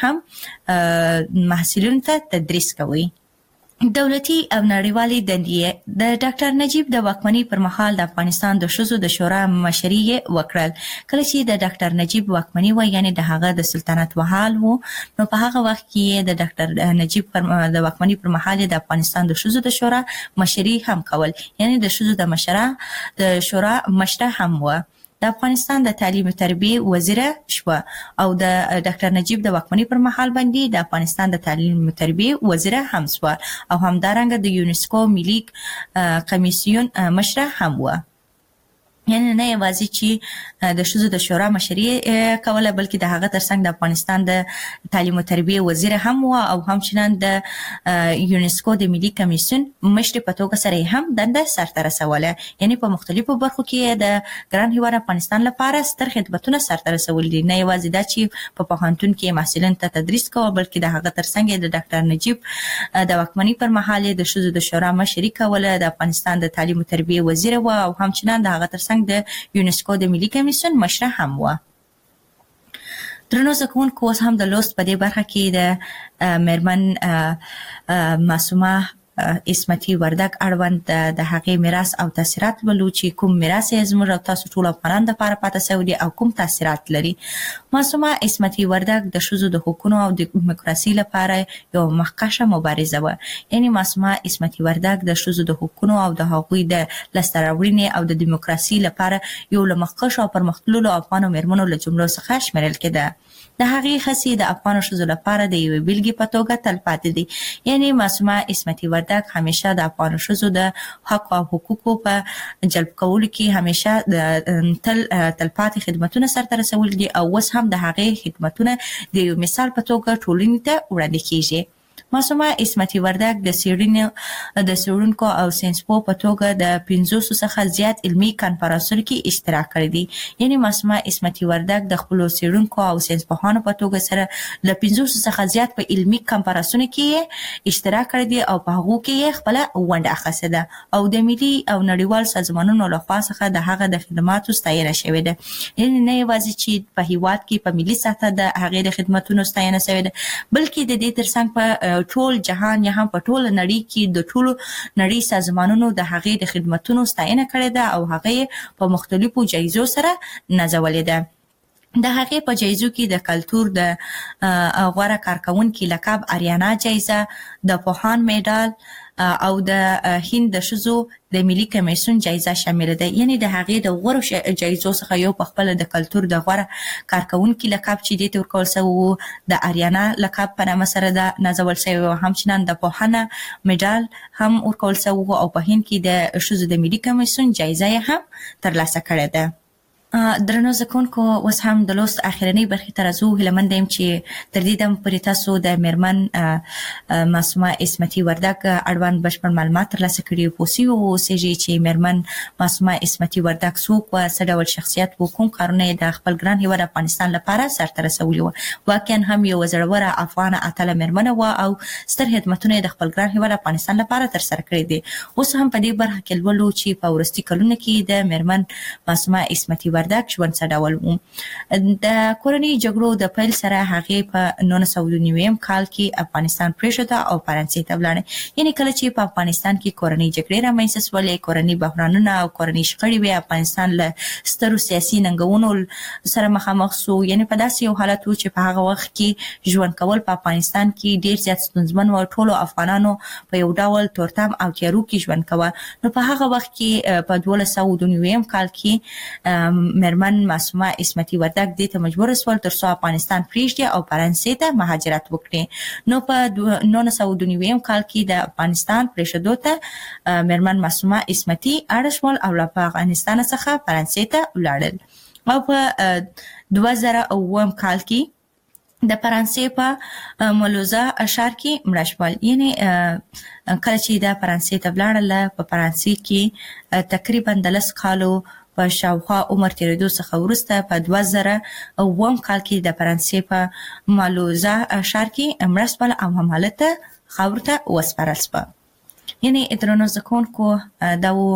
هم محصلینو ته تدریس کوي. دولتي او نړیوالې دندې. د ډاکټر نجیب د واکمنۍ پر مهال د افغانستان د ښځو د شورا مشري یې وکړل. کله چې د ډاکټر نجیب واکمنۍ و، یعنی د هغه د سلطنت مهال و، نو په هغه وخت کې د ډاکټر نجیب د واکمنۍ پر مهال د افغانستان د ښځو د شورا مشري هم کول، یعنی د ښځو د شورا مشره هم و. د افغانستان د تعلیم او تربیه وزیره شوه او د ډاکټر نجیب د واکمنۍ پر مهال باندې د افغانستان د تعلیم او تربیه وزیره هم شوه او همدارنګه د یونسکو ملي کمیسیون مشره هم و. یعنی نه یوازې چې د ښځو د شورا مشري کوله بلکې د هغه ترڅنګ د افغانستان د تعلیم او تربیه وزیر هم و او همچنان د یونسکو د ملي کمیسیون مشر په توګه سره هم دنده سرته رسوله. یعنی په مختلفو برخو کې د ګران هیواد افغانستان لپاره ستر خدمتونه سرته رسول دي. نه یوازې دا چې په پوهنتون کې محصلین ته تدریس کوي بلکې د هغه ترڅنګ د ډاکټر نجیب د واکمنۍ پر مهال د ښځو د شورا مشري کوله. د افغانستان د تعلیم او تربیه وزیر و او همچنان د هغه ترڅنګ د یونسکو د ملي کمیسیون مشره هم و. درنو زکونکو اوس هم د لوست په دې برخه کې د میرمن معصومه اسمتي وردګ اړوند د هغې میراث او تاثیرات ولو چې کوم میراث یې زموږ او تاسو ټول افغانانو لپاره پاتې شوی دی او کوم تاثیرات لري. معصومه اسمتي وردګ د ښځو د حقوقو او د دیموکراسي لپاره یو مخکښه مبارزه و. یعنی معصومه اسمتي وردګ د ښځو د حقوقو او د هغوی د لاسته راوړنې او د دیموکراسي لپاره یو له مخکښو او پرمختللو افغانو میرمنو له جملو څخه شمیرل کېده. د هغې هڅې د افغان ښځو لپاره د یوې بېلګې په توګه تلپاتې دي. یعنی معصومه اسمتي وردګ همیشه د افغان ښځو د حق او حقوقو په جلب کولو کې همیشه تلپاتې خدمتونه سرته رسول دي او اوس هم د هغې خدمتونه د یو مثال په توګه ټولنې ته وړاندې کیږي. معصومه اسمتي وردګ د څېړونکو او ساینسپوه په توګه د 500 څخه زیات علمي کانفرانسونو کې اشتراک کړی دی. یعنی معصومه اسمتي وردګ د خپلو څېړونکو او ساینسپوهانو په توګه سره له 500 څخه زیات په علمي کانفرانسونو کې اشتراک کړی دی او په هغو کې خپل ونډه اخیستې ده او د ملي او نړیوال سازمانونو لخوا څخه د هغه د خدماتو ستاینه شوې ده. یعنی نه یوازې چې په هیواد کې په ملي سطح د هغې د خدماتو ستاینه شوې ده بلکې د دې ترڅنګ په ټول جهان یا هم په ټول نړۍ کې د ټولو نړۍ سازمانونو د هغې د خدماتو ستاینه کړې ده او هغه په مختلفو جایزو سره نازولې ده. د هغې په جایزو کې د کلتور د غوره کارکونکي لقب اریانا جایزه، د پوهان میډال او د هند د ښځو د ملي کمیسیون جایزه شامل ده. یعنی د هغې د غوره جایزو څخه یو په خپل د کلتور د غوره کارکونکي لقب چې دې ته ورکول شوی د اریانا لقب په نامه سره د نازول شوی او همچنان د پوهانه میډال هم ورکول شوی او په هند کې د ښځو د ملي کمیسیون جایزه هم ترلاسه کړې ده. درنو زکونکو اوس هم د لوست اخرنۍ برخې ته راځو. هیلهمند یم چې تر دې دم پورې تاسو د میرمن معصومه اسمتي وردګ اړوند بشپړ معلومات ترلاسه کړي پوه شوي اوسئ چې میرمن معصومه اسمتي وردګ څوک وه، څه ډول شخصیت و، کوم کارونه یې د خپل ګران هیواد افغانستان لپاره سرته رسولي وه. واقعا هم یوه زړوره افغانه اتله میرمنه وه او ستر خدمتونه یې د خپل ګران هیواد افغانستان لپاره ترسره کړي دي. اوس هم په دې برخه کې لولو چې په وروستي کلونو کې د میرمن معصومه اسمتي وردګ ژوند څه ډول و. د کورنۍ جګړو د پیل سره هغې په 1999 کال کې افغانستان پرېښوده او فرانسې ته ولاړه. یعنې کله چې په افغانستان کې کورنۍ جګړې رامنځته شولې، کورنۍ بحرانونه او کورنۍ شخړې وې، افغانستان له سترو سیاسي ننګونو سره مخامخ سو. یعنې په داسې یو حالت و چې په هغه وخت کې ژوند کول په افغانستان کې ډېر زیات ستونزمن و. ټولو افغانانو په یو ډول تورتم او تیارو کې ژوند کوه. نو په هغه وخت کې په 1299 کال کې میرمن معصومه اسمتي وردګ دې ته مجبور شول تر څو افغانستان پرېږدي او فرانسې ته مهاجرت وکړي. نو په 1999 کال کې د افغانستان پرېښودو ته میرمن معصومه اسمتي اړ شول او له افغانستان څخه فرانسې ته ولاړل او په 2009 کال کې د فرانسې په مولوزا ښار کې مړه شول. یعنې کله چې د فرانسې ته ولاړله په فرانسې کې تقریبا د 10 کالو په شاوخوا عمر تیریدو څخه وروسته په 2009 کال کې د فرانسې په مالوزا ښار کې مړه شول او همالته خاورو ته وسپارل شول. یعنې درنو زکونکو دا و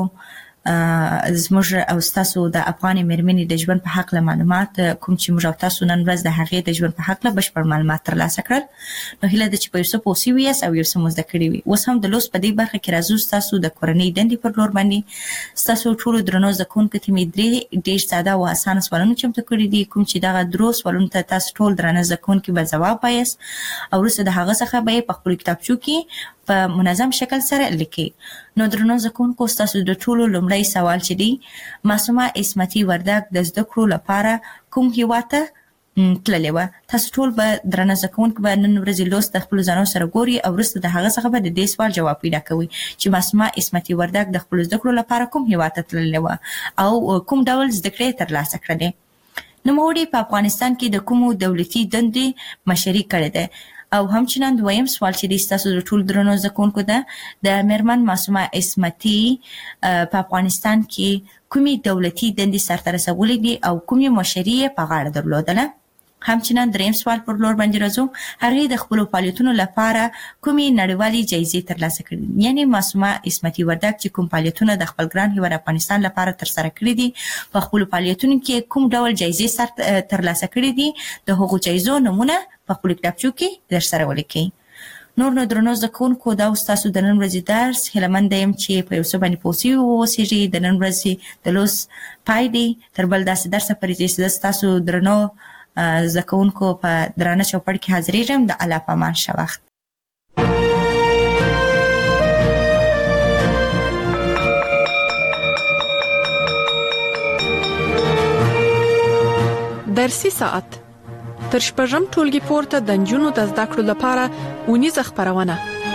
زموږ او ستاسو د افغاني میرمنې د ژوند په حق له معلومات کوم چې موږ او تاسو نن ورځ د هغې د ژوند په حق له بشپړ معلومات ترلاسه کړل. نو هیله ده چې په یو څه پوه شوي یاست او یو څه مو زده کړي وي. اوس هم د لوست په دې برخه کې راځو ستاسو د کورنۍ دندې پر لور باندې. ستاسو ټولو درنو زده کوونکو ته مې ډېر ساده او اسانه سوالونه چمتو کړي دي کوم چې دغه درو سوالونو ته تاسو ټول درانه زده کوونکي به ځواب وایاست او وروسته د هغه څخه به یې په خپلو کتابچو کې په منظم شکل سره لیکي. نو درنو زده کوونکو ستاسو د ټولو لومړی سوال چې دی، معصومه اسمتي وردګ د زده کړو لپاره کوم هیواد ته تللې وه. تاسو ټول به درنه زده کوونکي به نن ورځې لوست د خپلو ځانونو سره ګوري او وروسته د هغه څخه به د دې سوال جواب پیدا کوي چې معصومه عصمتي وردګ د خپلو زده کړو لپاره کوم هیواد ته تللې وه او کوم ډول زده کړې یې ترلاسه کړلې. نوموړې په افغانستان کې د کومو دولتي دندې مشري کړې ده او همچنان دویم سوال چې ستاسو د ټول درنو زده کوونکو ده د میرمن معصومه عصمتي په افغانستان کې کومې دولتي دندې سرته رسولې دي او کومې مشري یې په غاړه درلودله. همچنان دریم سوال پر لور باندې راځو. هغې د خپلو فعالیتونو لپاره کومې نړیوالې جایزې ترلاسه کړې دي؟ یعنې معصومه عصمتي وردګ چې کوم فعالیتونه د خپل ګران هیواد افغانستان لپاره ترسره کړي دي په خپلو فعالیتونو کې کوم ډول جایزې ترلاسه کړي دي د هغو جایزو نومونه په خپلو کتابچو کې درسره ولیکئ. نور نو درنو زده کوونکو دا ستاسو د نن ورځې درس. هیله منده یم چې په یو څه باندې پوه سوي واوسېږئ. د نن ورځې د لوست پای دی. تر بل داسې درسه پورې چې زه ستاسو درنو زده کوونکو په درانه چوپړ کې حاضرېږم. د الله په امان ښه وخت. درسي ساعت تر شپږم ټولګي پورته د نجونو د زده کړو لپاره اونیزه خپرونه.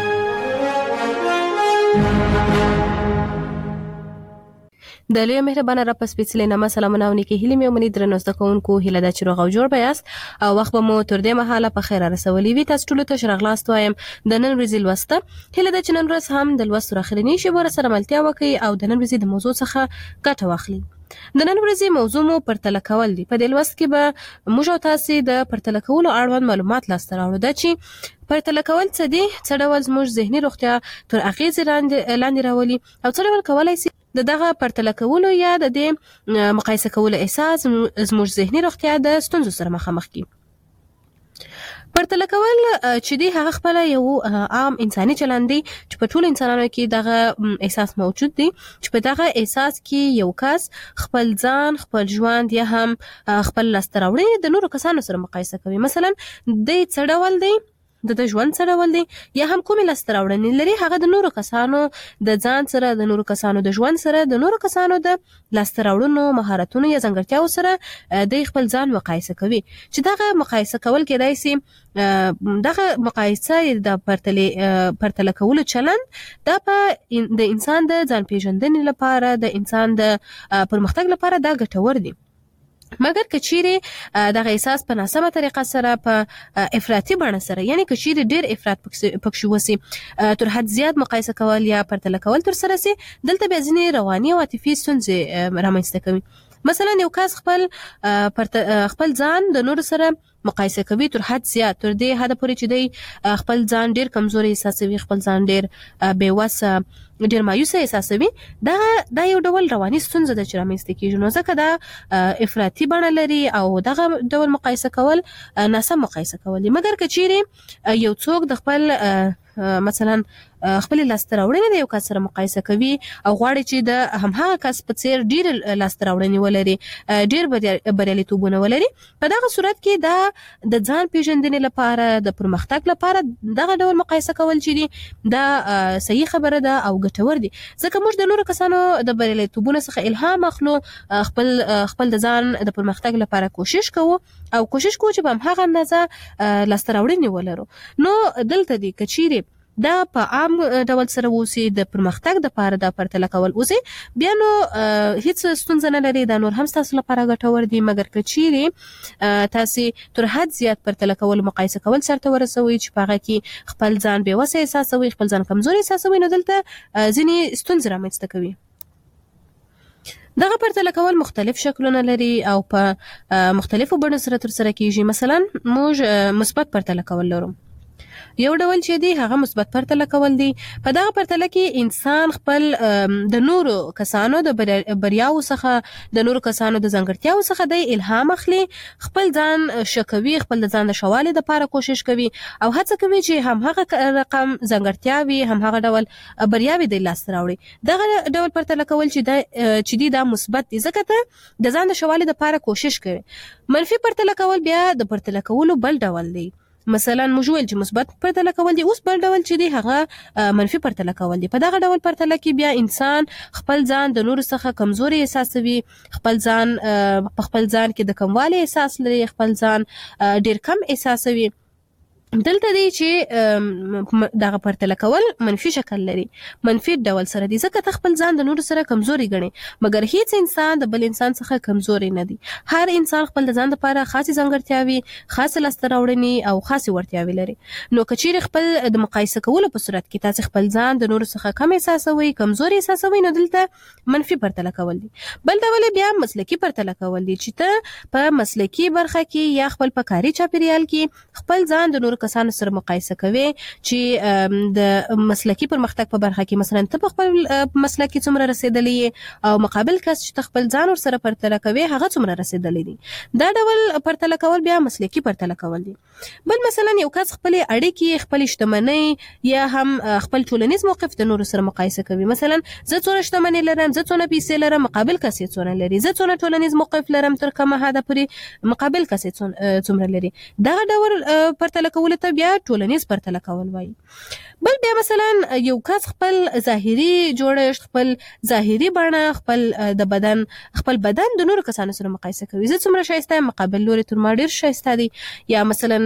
د لوی مهربانه را په سپېڅلې نامه سلامونه او نیکې هیلې مې ومني. درنو زده کوونکو، هیله ده چې روغ او جوړ به یاست او وخت به مو تر دې مهاله په خیر رسولی وي. تاسو ټولو ته ښه راغلاست وایم. د نن ورځې لوسته هیله ده چې نن ورځ هم د لوست اخرنۍ شیبو سره ملتیا وکړئ او د نن ورځې د موضوع څخه ګټه واخلئ. د نن ورځې موضوع مو پرتله کول دي. په دې لوست کې به موږ او تاسو د پرتله کولو اړوند معلومات لاسته راوړو. دا چې پرتله کول څه دي، څه ډول زموږ ذهني روغتیا تر اغېزې لاندې راولي او څه ډول کولای شي دغه پرتله کولو یا د دې مقایسه کولو احساس زموږ ذهني روغتیا د ستونزو سره مخامخ کړي. پرتله کول چې دی هغه خپل یو عام انساني چلند دی چې په ټولو انسانانو کې دغه احساس موجود دی چې په دغه احساس کې یو کس خپل ځان، خپل ژوند یا هم خپل لاسته راوړنې د نورو کسانو سره مقایسه کوي. مثلا د څه ډول دی، د ژوند څه ډول دی یا هم کومې لاسته راوړنې لري، هغه د نورو کسانو د ځان سره، د نورو کسانو د ژوند سره، د نورو کسانو د لاسته راوړنو، مهارتونو یا ځانګړتیاو سره د خپل ځان مقایسه کوي. چې دغه مقایسه کول کېدای شي دغه مقایسه د پرتله کولو چلند دا په د انسان د ځان پیژندنې لپاره، د انسان د پرمختګ لپاره دا ګټور دی. مګر کچيري دغه احساس په ناسمه طریقه سره، په افراطي بڼه سره، یعنی کچيري ډیر افراط پکښې وسی، تر حد زیات مقایسه کول یا پرتله کول تر سره سي، دلته بیا ځینې رواني او عاطفي ستونزې رامنځته کوي. مثلا یو کس خپل ځان د نورو سره مقایسه کوي تر حد زیات، تر دې حد پورې چې دی خپل ځان ډیر کمزوري احساسوي، خپل ځان ډیر بېوسه، ډیر مایوسه احساسوي. دا یو ډول رواني ستونزه ده چې رامنځته کیږي. نو ځکه دا افراطي بڼه لري او دغه ډول مقایسه کول ناسم مقایسه کول دي. مګر کچيري یو څوک د خپل مثلا خپل لاسته راوړنې د یو کس سره مقایسه کوي او غواړي چې د همهغه کس په څیر ډیر لاسته راوړنې ولري، ډیر بریالیتوبونه ولري، په دغه صورت کې دا د ځان پیژندنې لپاره، د پرمختګ لپاره دغه ډول مقایسه کول چې دي دا صحیح خبره ده او ګټور دي. ځکه موږ د نورو کسانو د بریالیتوبونو څخه الهام اخلو، خپل د ځان د پرمختګ لپاره کوشش کوو او کوشش کوو چې په همهغه اندازه لاسته راوړنې ولرو. نو دلته دی کچيري دا په عام ډول سره وسی د پرمختګ د لپاره د پرتله کول وسی، بیا نو هیڅ ستونزه نه لري، دا نور هم تاسو لپاره ګټور دي. مګر کچيري تاسو تر حد زیات پرتله کول، مقایسه کول سره ورسوي چې په هغه کې خپل ځان بېوسه احساسوي، خپل ځان کمزوري احساسوي، نو دلته ځینې ستونزې رامنځته کوي. دغه پرتله کول مختلف شکلونه لري او په مختلفو بڼو سره ترسره کیږي. مثلا موږ مثبت پرتله کول لرو. یو ډول چې دی هغه مثبت پرتله کول دی. په دغه پرتله کې انسان خپل د نورو کسانو د بریاو څخه، د نورو کسانو د ځانګړتیاو څخه د الهام اخلي، خپل ځان شکوي، خپل د ځان د شوالي لپاره کوشش کوي او هڅه کوي چې همهغه رقم ځانګړتیاوي، همهغه ډول بریاوي د لاسته راوړي. دغه ډول پرتله کول چې دی دا مثبت دی، ځکه ته د ځان د شوالي لپاره کوشش کوي. منفي پرتله کول بیا د پرتله کولو بل ډول دی مثلا موږ ویل چې مثبت پرتله کول دي، اوس بل ډول چې دی هغه منفي پرتله کول دي. په دغه ډول پرتله کې بیا انسان خپل ځان د نورو څخه کمزوري احساسوي، خپل ځان کې د کموالي احساس لري، خپل ځان ډیر کم احساسوي. دلته دی چې دغه پرتله کول منفي شکل لري، منفي ډول سره دي، ځکه ته خپل ځان د نورو سره کمزوري ګڼي، مګر هیڅ انسان د بل انسان څخه کمزوري نه دی. هر انسان خپل د ځان لپاره خاصه ځانګړتیاوي، خاصه لاسته راوړنې او خاصه وړتیاوي لري. نو کچیر خپل د مقایسه کولو په صورت کې تاسو خپل ځان د نورو څخه کم احساسوي، کمزوري احساسوي، نو دلته منفي پرتله کول دي. بل ډول بیا مسلکی پرتله کول دي چې ته په مسلکی برخه کې یا خپل په کاري چاپیریال کې خپل ځان د نورو کسانو سره مقایسه کوي چې د مسلکی پرمختګ په برخه کې مثلا ته په خپل مسلکی څومره رسیدلې او مقابل کس چې خپل ځان ور سره پرتله کوي هغه څومره رسیدلې دي. دا ډول پرتله کول بیا مسلکی پرتله کول دي. بل مثلا یو کس خپل اړیکې، خپل شتمنۍ یا هم خپل ټولنیز موقف د نورو سره مقایسه کوي. مثلا زه څونه شتمنۍ لرم، زه څونه پیسې لرم، مقابل کس یې څونه لري، زه څونه ټولنیز موقف لرم تر کومه حده پورې مقابل کس یې څومره لري. دا ډول پرتله کول ته بیا ټولنیز پرتله کول وایي. بل بیا مثلا یو کس خپل ظاهري جوړښت، خپل ظاهري بڼه، خپل بدن د نورو کسانو سره مقایسه کوي. زه څومره ښایسته یم، مقابل لوري تر ما ډیر ښایسته دی. یا مثلا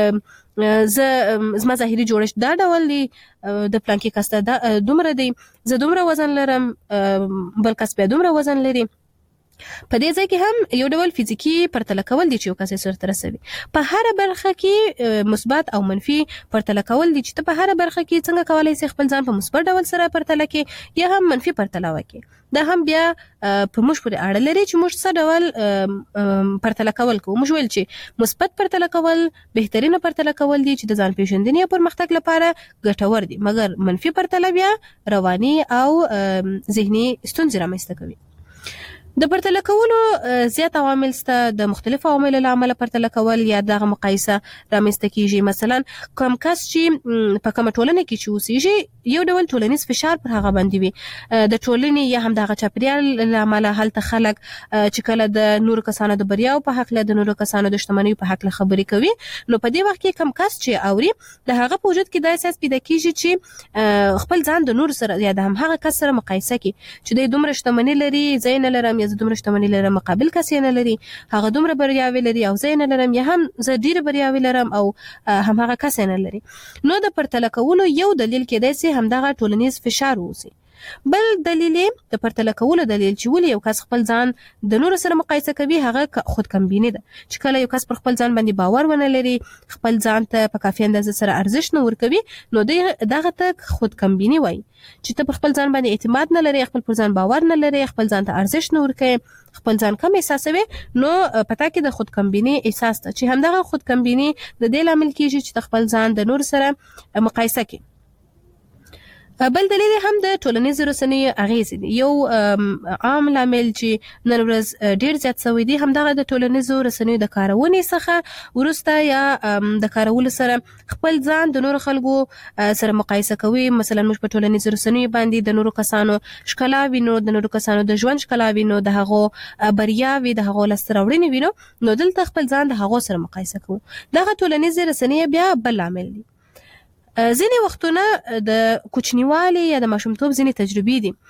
زما ظاهري جوړښت دا ډول دی، د پلانکي کس ته دومره دی، زه دومره وزن لرم، بل کس بیا دومره وزن لري. په دې ځای کې هم یو ډول فزیکی پرتله کول دي چې یو کس یې سره رسوي. په هر برخه کې مثبت او منفي پرتله کول دي چې ته په هر برخه کې څنګه کولای شې خپل ځان په مثبت ډول سره پرتله کې یا هم منفي پرتله وکړي. دا هم بیا په موږ پورې اړه لري چې موږ څه ډول پرتله کول کوو. موږ ویل چې مثبت پرتله کول بهترینه پرتله کول دي چې د ځان پیژندنې او پرمختګ لپاره ګټور دي، مګر منفي پرتله بیا رواني او ذهني ستونزې رامنځته کوي. د پرتله کولو زیات عوامل شته. د مختلفو عواملو له امله پرتله کول یا دغه مقایسه رامنځته کیږي. مثلا کوم کس چې په کومه ټولنه کې چې اوسېږي یو ډول ټولنیز فشار پر هغه باندې وي، د ټولنې یا هم دغه چاپیریال له امله هلته خلک چې کله د نورو کسانو د بریاو په حق له د نورو کسانو د شتمنیو په حق له خبرې کوي، نو په دې وخت کې کوم کس چې اوري د هغه په وجود کې دا احساس پیدا کیږي چې خپل ځان د نورو سره یا د همغه کس سره مقایسه کوي چې د دومره شتمنۍ لري، زه نه لرم، یا زه دومره شتمنۍ لرم، مقابل کس یې نه لري، هغه دومره بریاوې لري او زه نه لرم، یا هم زه ډېر بریاوې لرم او همغه کس یې نه لري. نو د پرتله کولو یو دلیل کېدای شي همدغه ټولنیز فشار اوسي. بل دلیل د پرتله کولو دلیل چې ولې یو کس خپل ځان د نورو سره مقایسه کوي هغه خودکمبیني ده. چې کله یو کس پر خپل ځان باندې باور ونه لري، خپل ځان ته په کافي اندازه سره ارزښت نه ورکوي، نو دغه ته خودکمبیني وایي. چې ته پر خپل ځان باندې اعتماد نه لري، خپل پر ځان باور نه لري، خپل ځان ته ارزښت نه ورکوي، خپل ځان کم احساسوي، نو پتا کې د خودکمبیني احساس ته چې همدغه خودکمبیني د دې لامل کیږي چې خپل ځان د نورو سره مقایسه کوي. بل دلیل هم د ټولنیز رسنیو اغیز دي. یو عام لامل چې نن ورځ ډیر زیات شوی دی همدغه د ټولنیز رسنیو د کارونې څخه ورسته یا د کارولو سره خپل ځان د نورو خلکو سره مقایسه کوي. مثلا موږ په ټولنیز رسنیو باندې د نورو کسانو ښکلا وینو، د نورو کسانو د ژوند ښکلا وینو، د هغو بریاوې، د هغو لاسته راوړنې وینو، نو دلته خپل ځان د هغو سره مقایسه کوو. دغه ټولنیز رسنیو بیا بل لامل دی. ځینې وختونه د کوچنیوالي یا د ماشومتوب ځینې تجربې دي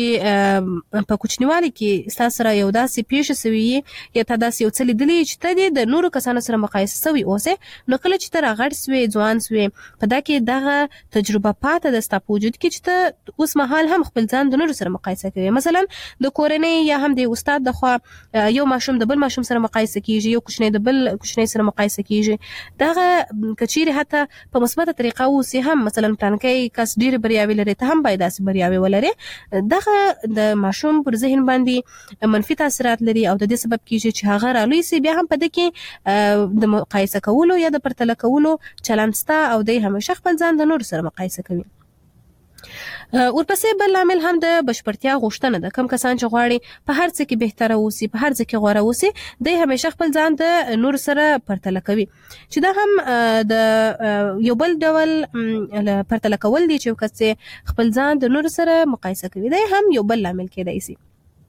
چې په کوچنیوالي کې ستاسو سره یو داسې پیښه سوي یا تا داسې یو څه لیدلي چې ته د نورو کسانو سره مقایسه سوي اوسې، نو کله چې ته راغټ سوې، ځوان سوې، په دا کې دغه تجربه پاته ده ستا په وجود کې چې ته اوس مهال هم خپل ځان د نورو سره مقایسه کوي. مثلا د کورنۍ یا هم د استاد د خوا یو ماشوم د بل ماشوم سره مقایسه کیږي، یو کوچنی د بل کوچنی سره مقایسه کیږي. دغه کچیر حتی په مثبته طریقه اوسې هم مثلا پلانکی کس ډیر بریاوي لري، ته هم باید داسې بریاوي ولري. دغه د ماشوم پر ذهن باندې منفي تاثیرات لري او د دې سبب کیږي چې هغه رالوی سي بیا هم په دې کې د مقایسه کولو یا د پرتله کولو چلند ستا او د همیشه خپل ځان د نور سره مقایسه کوي. ورپسې بل عامل هم د بشپړتیا غوښتنه ده. کم کسان چې غواړي په هر څه کې بهتره اوسي، په هر څه کې غوره اوسي، دوی همیشه خپل ځان د نور سره پرتله کوي، چې دا هم د یو بل ډول پرتله کول دي چې کس خپل ځان د نور سره مقایسه کوي. دا هم یو بل عامل کېدای شي.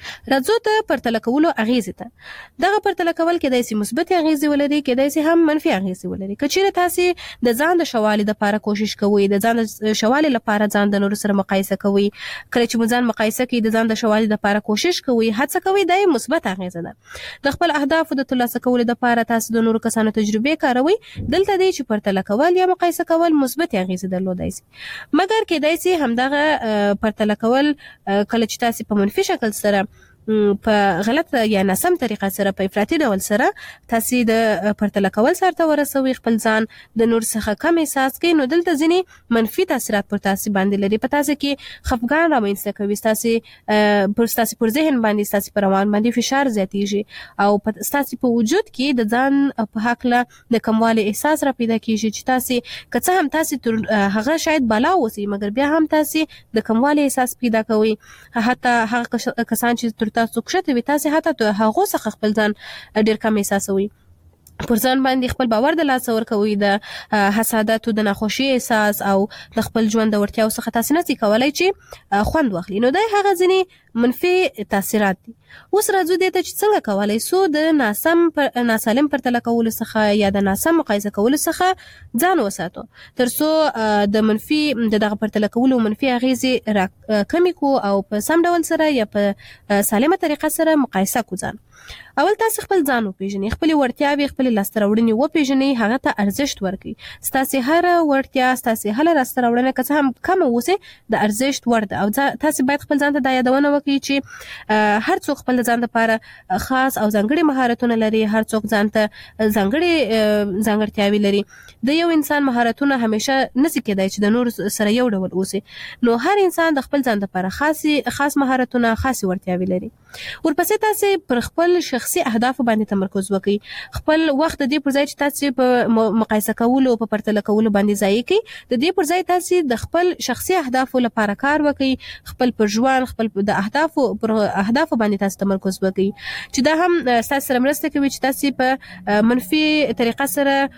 راځو ته پرتله کولو اغیزې ته. دغه پرتله کول کېدای شي مثبت اغیزې ولري، کېدای شي هم منفي اغیزې ولري. که چیرې تاسو د ځان د شوالي لپاره کوشش کوئ، د ځان د شوالي لپاره ځان د نورو سره مقایسه کوئ، کله چې مو ځان مقایسه کوئ د ځان د شوالي لپاره کوشش کوئ، هڅه کوئ، دا یې مثبت اغیزه ده. د خپل اهدافو د ترلاسه کولو لپاره تاسو د نورو کسانو تجربې کاروئ، دلته دی چې پرتله کول یا مقایسه کول مثبت اغیزې درلودای شي. مګر کېدای شي همدغه پرتله کول کله چې تاسو په منفي شکل سره په غلط یا ناسم طریقه سره په افراطي ډول سره تاسو د پرتله کول سره ته ورسوي، خپل ځان د نور څخه کم احساس کوي، نو دلته ځینې منفي تاثیرات پر تاسو باندې لري. په تاسو کې خفګان رامنځته کوي، تاسو پر ذهن باندې، تاسو پر روان باندې فشار زیاتیږي او تاسو په وجود کې د ځان په حق له د کموالي احساس را پیدا کیږي چې تاسو که څه هم تاسو هغه شاید بالا وسی مګر بیا هم تاسو د کموالي احساس پیدا کوي. حتی هغه کسان چې تاسو کښته وي، تاسو حتی هغه څخه خپل ځان ډیر کم احساسوي، پر ځان باندې خپل باور د لاسه ورکوي، د حسادت او د ناخوشي احساس او د خپل ژوند د وړتیاو څخه تاسو نشئ کولای چې خوند واخلي. نو دا هغه ځینې منفي تاثیرات دي. اوس راځو دې ته چې څنګه کولای سو د ناسالم پرتله کولو څخه یا د ناسم مقایسه کولو څخه ځان وساتو، ترڅو د منفي دغه پرتله کولو منفي اغیزې را کمې کو او په سم ډول سره یا په سالمه طریقه سره مقایسه کو ځان. اول تاسو خپل ځان وپیژنئ، خپل وړتیاوې، خپل لاسته راوړنې وپیژنئ، هغه ته ارزښت ورکړئ. ستاسو هر وړتیا، ستاسو هر لاسته راوړنه که څه هم کم اوسه د ارزښت وړ ده، او تاسو باید خپل ځان ته دا یادونه وکړئ چې هر څوک خپل ځان لپاره خاص او ځانګړي مهارتونه لري، هر څوک ځان ته ځانګړتیاوې لري. د یو انسان مهارتونه همیشه نشي کېدای چې د نور سره یو ډول اوسي، نو هر انسان د خپل ځان لپاره خاص مهارتونه، خاص وړتیاوې لري. ورپسې تاسو پر خپل شخصي اهداف باندې تمرکز وکړئ. خپل وخت د دې پر ځای چې تاسو په مقایسه کولو او په پرتله کولو باندې ضایع کړئ، د دې پر ځای تاسو د خپل شخصي اهدافو لپاره کار وکړئ، خپل پر ژوند، خپل د اهدافو باندې تاسو تمرکز وکړئ، چې دا هم تاسو سره مرسته کوي چې تاسو په منفي طریقه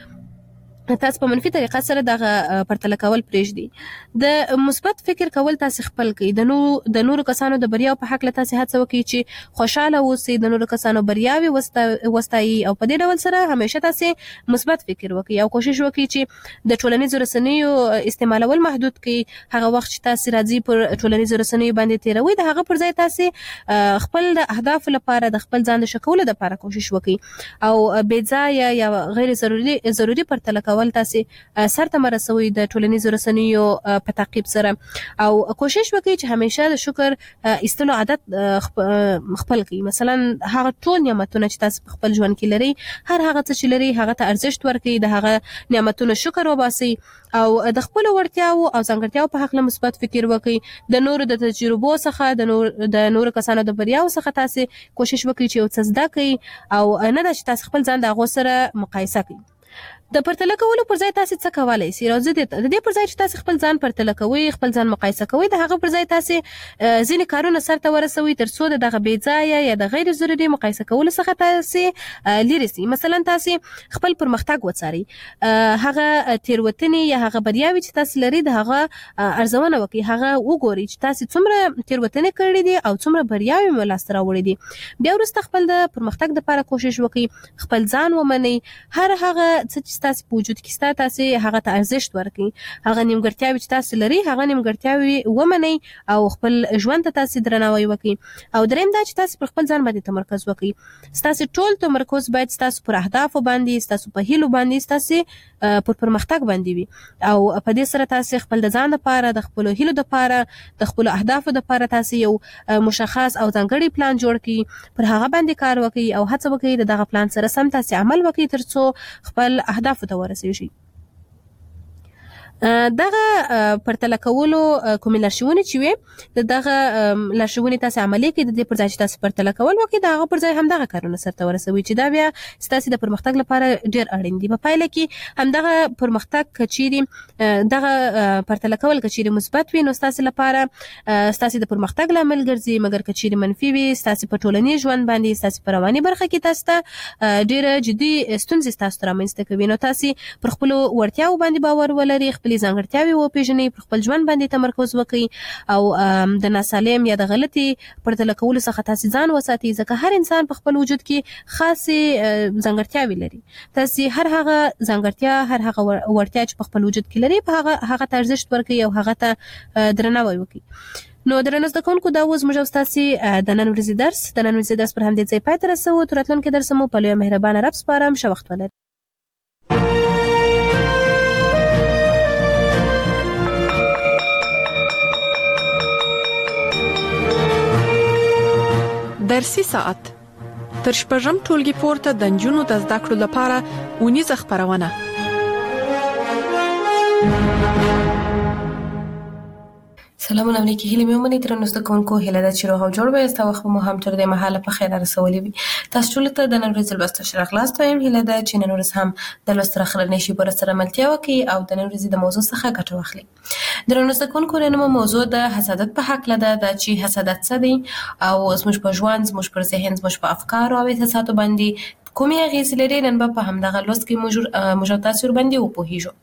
سره دغه پرتله کول پرېږدي. د مثبت فکر کول تاسو خپل کړئ، د نورو کسانو د بریاو په حق له تاسو هڅه وکړئ چې خوشاله اوسئ، د نورو کسانو بریاوي وستایي، او په دې ډول سره همیشه تاسو مثبت فکر وکړئ او کوشش وکړئ چې د ټولنیزو رسنیو استعمالول محدود کړئ. هغه وخت چې تاسو راځي پر ټولنیزو رسنیو باندې تیروي، د هغه پر ځای تاسو خپل د اهداف لپاره د خپل ځان د شکولو لپاره کوشش وکړئ او بې ځایه یا غیر ضروري پرتله کول تاسو سرته مرسوي د ټولنیزو رسنیو په تعقیب سره، او کوشش وکړئ چې همیشه د شکر ایستلو عادت خپل کړئ. مثلا هغه ټول نعمتونه چې تاسو په خپل ژوند کې لري، هر هغه څه چې لري هغه ته ارزښت ورکړئ، د هغه نعمتونو شکر وباسئ او د خپل وړتیاو او ځانګړتیاو په حق له مثبت فکر وکړئ. د نورو د تجربو څخه، د نورو کسانو د بریاو څخه تاسو کوشش وکړئ چې یو څه زده کړئ، او نه دا چې تاسو خپل ځان د هغو سره مقایسه کړئ. د پرتله کولو پر ځای تاسو څه کولای شئ؟ راځي د دې پر ځای چې تاسو خپل ځان پرتله کوئ، خپل ځان مقایسه کوئ، د هغه پر ځای تاسو ځینې کارونه سرته ورسوي ترڅو دغه بې ځایه یا د غیر ضروري مقایسه کولو څخه تاسو لرې شئ. مثلا تاسو خپل پرمختګ وڅارئ، هغه تیروتنې یا هغه بریاوې چې تاسو لري د هغه ارزونه وکړئ، هغه وګورئ چې تاسو څومره تیروتنې کړې دي او څومره بریاوې مو لاسته راوړې دي. بیا وروسته خپل د پرمختګ لپاره کوشش وکړئ، خپل ځان ومنئ، هر هغه څه چې تاسو په وجود کې تاسو هغه ته ارزښت ورکړئ، هغه نیمګړتیاوې چې تاسو لري هغه نیمګړتیاوې ومنئ او خپل ژوند ته تاسو درناوی وکړئ. او دریم دا چې تاسو پر خپل ځان باندې تمرکز وکړئ. تاسو ټول تمرکز باید تاسو پر اهدافو باندې، تاسو په هیلو باندې، تاسو پر پرمختګ باندې وي، او په دې سره تاسو خپل د ځان لپاره، د خپل هیلو لپاره، د خپل اهدافو لپاره تاسو یو مشخص او ځانګړی پلان جوړ کړئ، پر هغه باندې کار وکړئ او هڅه وکړئ دغه پلان سره سم تاسو عمل وکړئ ترڅو خپل اهداف ته ورسیږئ. دغه پرتله کولو کومې لارښوونې چې وي، دغه لارښوونې تاسو عملي کړئ، د دې پر ځای چې تاسو پرتله کول وکړئ، د هغه پر ځای همدغه کارونه سرته ورسوي چې دا بیا ستاسو د پرمختګ لپاره ډیر اړین دي. په پایله کې همدغه پرمختګ که چیرې دغه پرتله کول که چیرې مثبت وي، نو ستاسو لپاره ستاسو د پرمختګ لامل ګرځي، مګر که چیرې منفي وي، ستاسو په ټولنیز ژوند باندې، ستاسو په رواني برخه کې تاسو ته ډیره جدي ستونزې تاسو رامنځته کوي. نو تاسو پر خپل وړتیاو باندې باور ولرئ، خپل خپل ځانګړتیاوې وپیژني، پر خپل ژوند باندې تمرکز وکړي او د ناسالم یا د غلطي پرتله کولو څخه تاسو ځان وساتئ، ځکه هر انسان په خپل وجود کې خاصه ځانګړتیاوې لري. تاسو هر هغه ځانګړتیا، هر هغه وړتیا چې په خپل وجود کې لري په هغه ته ارزښت ورکړئ او هغه ته درناوی وکړئ. نو درنو زده کوونکو، دا اوس موږ ستاسو د نن ورځې درس پر همدې ځای پای ته رسوو. تر راتلونکي درس مو په لوی مهربانه رب سپارم. ښه وخت ولرئ. درسي ساعت تر شپږم ټولګي پورته د نجونو د زده کړو لپاره اونیزه خپرونه. سلامونه علیکم. هیله مې ومني تر نو زده کوونکو هیله ده چې روغ او جوړ به تاسو وخت مو هم تر دې مهاله په خیر رسولي وي. تاسو ټول ته د نن ورځې لوست شرغلاست وایم. هیله ده چې نن ورځ هم د لوست راخلنې شي پر سره ملتیا وکړي او د نن ورځې د موضوع څخه ګټه واخلي. د نن زده کوونکو نن موضوع د حسادت په حق لده، د چې حسادت څه دی او زموږ په ژوند، زموږ پر ذهن، زموږ په افکار او احساساتو باندې کومې اغیزې لري. نن په همدغه لوست کې موږ تاسو باندې وپوهیږو.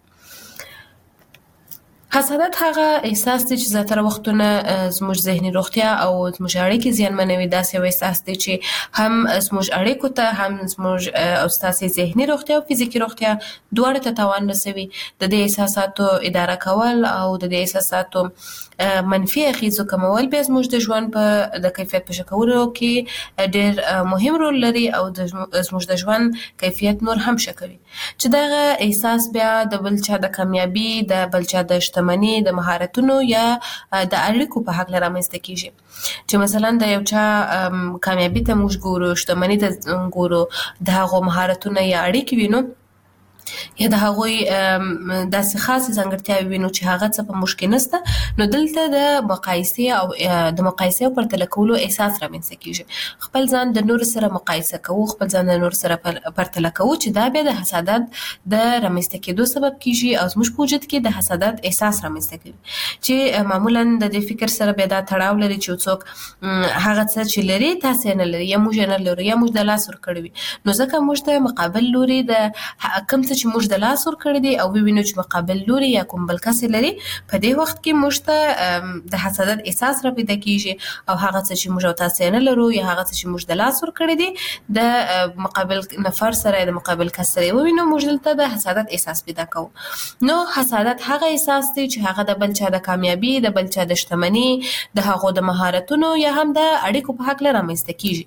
حسادت هغه احساس دی چې زیاتره وختونه زموږ ذهني روغتیا او زموږ اړیکې زیانمنوي. داسې یو احساس دی چې هم زموږ اړیکو ته، هم زموږ او ستاسو ذهني روغتیا او فزیکي روغتیا دواړو ته تاوان رسوي. د دې احساساتو اداره کول او د دې احساساتو منفي اغیزو کمول بیا زموږ د ژوند په د کیفیت په ښه کولو کې ډېر مهم رول لري او زموږ د ژوند کیفیت نور هم ښه کوي. چې دغه احساس بیا د بل چا د کامیابی، د بل چا د شتمنۍ، د مهارتونو یا د اړیکو په حق رامنځته کیږي. چې مثلا د یو چا کامیابی ته موږ ګورو، شتمنۍ ته ګورو، د هغو مهارتونه یا اړیکې وینو یا د هغوی داسې خاصې ځانګړتیاوې وینو چې هغه څه په موږ کې نشته، نو دلته د مقایسې او پرتله کولو احساس رامنځته کیږي. خپل ځان د نورو سره مقایسه کوو، خپل ځان د نورو سره پرتله کوو، چې دا بیا د حسادت د رامنځته کېدو سبب کیږي او زموږ په وجود کې د حسادت احساس رامنځته کوي. چې معمولا د دې فکر سره بیا دا تړاو لري چې څوک هغه څه چې لري تاسو نه لري، یا موږ نه لرو، یا موږ د لاس ورکړی وي. نو ځکه موږ د مقابل لوري د کوم څه چې موږ د لاس ورکړی دی او وینو چې مقابل لوري یا کوم بل کس لري، په دې وخت کې موږ ته د حسادت احساس را پیدا کیږي او هغه څه چې موږ تاسو نه لرو یا هغه څه چې موږ د لاس ورکړی دی د مقابل نفر سره، د مقابل کس سره وینو، موږ دلته د حسادت احساس پیدا کوو. نو حسادت هغه احساس دی چې هغه د بل چا د کامیابی، د بل چا د شتمنۍ، د هغو د مهارتونو یا هم د اړیکو په حق رامنځته کیږي.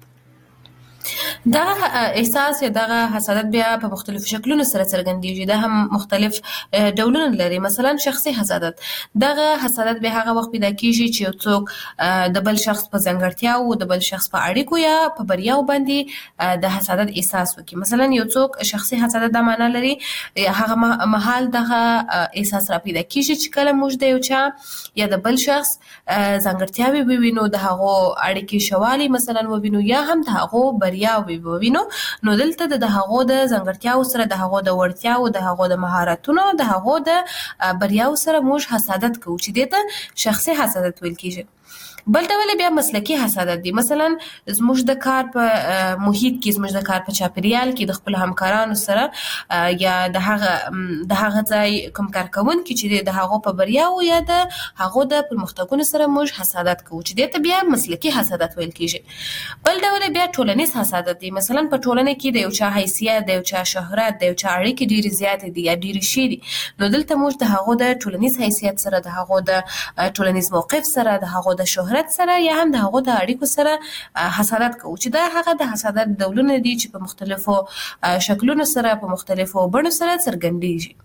دغه احساس یا دغه حسادت بیا په مختلفو شکلونو سره څرګندېږي. دا هم مختلف ډولونه لري. مثلا شخصي حسادت، دغه حسادت به هغه وخت پیدا کیږي چې یو څوک د بل شخص په ځانګړتیا او د بل شخص په اړیکو یا په بریاو باندې د حسادت احساس وکړي. مثلا یو څوک شخصي حسادت د معنا لري هغه مهال دغه احساس را پیدا کیږي چې کله موږ د یو چا یا د بل شخص ځانګړتیاوې ووینو، د هغو اړیکې شوالی مثلا ووینو یا هم د هغو بریاوې ووینو، نو دلته د هغو د ځانګړتیاو سره، د هغو د وړتیاو، د هغو د مهارتونو، د هغو د بریاو سره موږ حسادت کوو چې دته شخصي حسادت ویل کیږي. بل ډول بیا مسلکی حسادت دی. مثلا زموږ د کار په محیط کې، زموږ د کار په چاپیریال کې د خپل همکارانو سره یا د هغه ځای کوم کارکوونکي چې د هغو په بریاو یا د هغو د پرمختګونو سره موږ حسادت کوو چې دته بیا مسلکی حسادت ویل کیږي. بل ډول بیا ټولنیز حسادت دی. مثلا په ټولنه کې د یو چا حیثیت، د یو چا شهرت، د یو چا اړیکې ډېرې زیاتې دي یا ډېرې شي دي، نو دلته موږ د هغو د ټولنیز حیثیت سره، د هغو د ټولنیز موقف سره، د هغو د شهرت سره یا هم د هغو د اړیکو سره حسادت کوو، چې دا هغه د حسادت ډولونه دي چې په مختلفو شکلونو سره، په مختلفو بڼو سره څرګندېږي.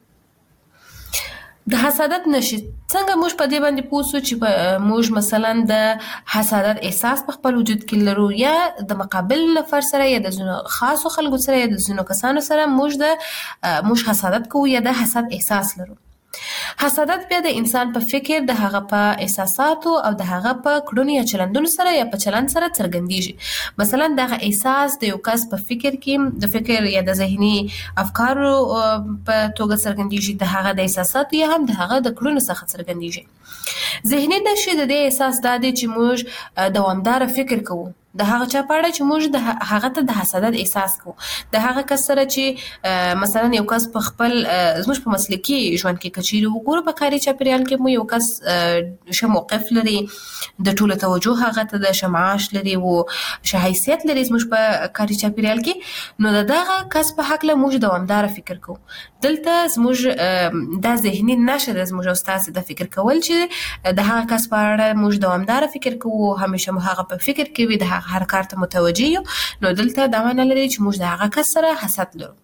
د حسادت نشي څنګه موږ په دې باندې پوه شو چې موږ مثلا د حسادت احساس په خپل وجود کې لرو یا د مقابل نفر سره یا د ځینو خاصو خلکو سره یا د ځینو کسانو سره موږ حسادت کوو یا د حسد احساس لرو. حسادت بیا د انسان په فکر، د هغه په احساساتو او د هغه په کړنو یا چلندونو سره یا په چلند سره څرګندېږي. مثلا دغه احساس د یو کس په فکر کې، د فکر یا د ذهني افکارو په توګه څرګندېږي، د هغه د احساساتو یا هم د هغه د کړنو څخه څرګندېږي. ذهني نشي د دې احساس دا دی چې موږ دوامدار فکر کوو، د هغه چا په اړه چې موږ د هغه ته د حسادت احساس کوو، د هغه کس سره چې مثلا یو کس په خپل زموږ په مسلکي ژوند کې کچېري وګورو په کاري چاپیریال کې مو یو کس ښه موقف لري، د ټولو توجه هغه ته د ښه معاش لري او ښه حیثیت لري زموږ په کاري چاپیریال کې، نو د دغه کس په هکله موږ دوامداره فکر کوو. دلته زموږ دا ذهني نشه ده زموږ او ستاسې د فکر کول چې د هغه کس په اړه موږ دوامداره فکر کوو، همیشه مو هغه په فکر کې وي، د هغه هر کار ته متوجه یو. نو دلته دا معنی لري چې موږ د هغه کس سره حسد لرو.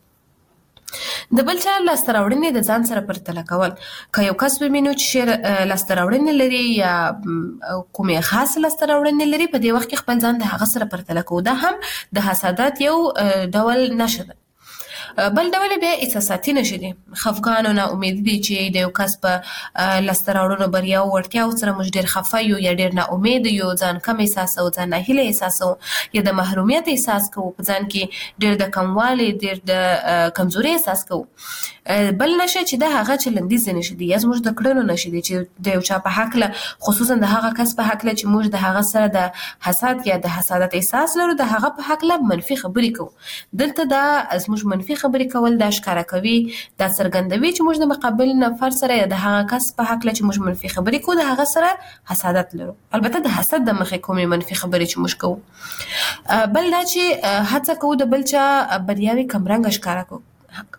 د بل چا لاسته راوړنې د ځان سره پرتله کول، که یو کس ومینو چې لاسته راوړنې لري یا کومې خاص لاسته راوړنې لري، په دې وخت کې خپل ځان د هغه سره پرتله کوو. دا هم د حسادت یو ډول نشه ده. بل ډول بیا احساساتي نشه دي، خفګان او ناامیدي دي چې د یو کس په لاسته راوړنو بریا او وړتیاو سره موږ ډېر خفه یو یا ډېر ناامید یو، ځان کم احساسوو، ځان ناهیلی احساسوو یا د محرومیت احساس کوو، په ځان کې ډېر د کموالي ډېر د کمزوري احساس کوو. بل نشه چې د هغه چلندیز نشه دي یا زموږ د کړنو نشه دي چې د یو چا په هکله، خصوصا د هغه کس په هکله چې موږ د هغه سره د حسد یا د حسادت احساس لرو، د هغه په هکله منفي خبرې کوو. دلته دا زموږ منفي خبرې کول دا ښکاره کوي، دا څرګندوي چې موږ د مقابل نفر سره یا د هغه کس په هکله چې موږ منفي خبرې کوو د هغه سره حسادت لرو. البته د حسد د مخې کومې منفي خبرې چې موږ کوو. بل دا چې هڅه کوو د بل چا بریاوې کمرنګه ښکاره کوو.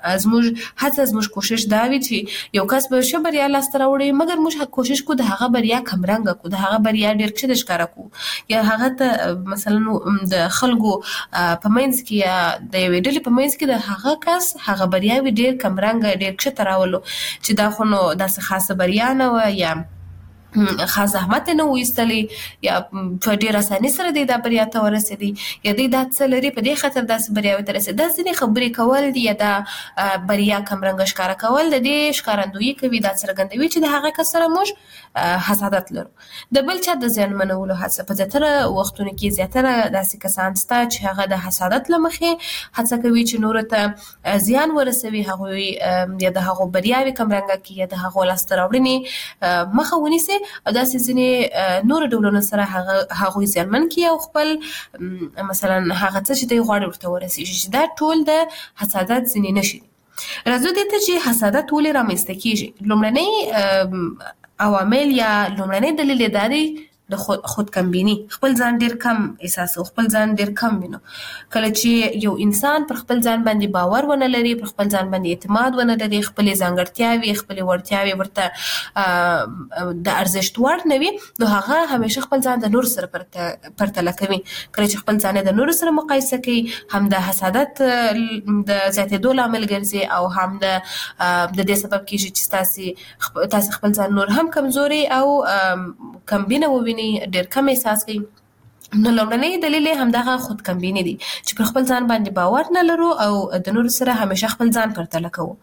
زموږ کوشش دا وي چې یو کس به ښه بریا لاسته راوړي، مګر موږ کوشش کوو د هغه بریا کمرنګه کوو، د هغه بریا ډېر ښه ښکاره کوو، یا هغه ته مثلا د خلکو په منځ کې یا د یوې ډلې په منځ کې د هغه کس هغه بریاوې ډېر کمرنګه ډېر ښه راولو چې دا خو نو داسې خاصه بریا نه وه یا خاص زحمت نه وایستلی یا په ډېر اساني سره دی دا بریا ته ورسېدی یا دی دا څه لري په دې خاطر داسې بریاوې ته رسېدی. دا ځینې خبرې کول دي یا دا بریا کمرنګه ښکاره کول د دې ښکارندویي کوي، دا څرګندوي چې د هغه کس سره موږ حسادت لرو. د بل چا د زیانمنولو هڅه، په زیاتره وختونو کې زیاتره داسې کسان شته چې هغه د حسادت له مخې هڅه کوي چې نورو ته زیان ورسوي، هغوی یا د هغو بریاوې کمرنګه کړي یا د هغو لاسته راوړنې مخه ونیسي او داسې ځینې نور ډولونه سره هغوی زیانمن کړي او خپل مثلا هغه څه چې دوی غواړي ورته ورسېږي، چې دا ټول د حسادت ځینې نښې دي. راځو دې ته چې حسادت ولې رامنځته کېږي. لومړنی عوامل یا لومړنی دلیل یې دا دی د خودکمبیني، خپل ځان ډېر کم احساسو، خپل ځان ډېر کم وینو. کله چې یو انسان پر خپل ځان باندې باور ونه لري، پر خپل ځان باندې اعتماد ونه لري، خپلې ځانګړتیاوې خپلې وړتیاوې ورته د ارزښت وړ نه وي، نو هغه همیشه خپل ځان د نورو سره پرتله کوي. کله چې خپل ځان د نورو سره مقایسه کوي، هم د حسادت د زیاتېدو لامل ګرځي او هم د دې سبب کېږي چې تاسې خپل ځان نور هم کمزوري او کمبینه وویني، ډېر کم احساس کوي. نو لومړنی دلیل یې همدغه خودکمبیني دي چې پر خپل ځان باندې باور نه لرو او د نورو سره همیشه خپل ځان پرتله کوو.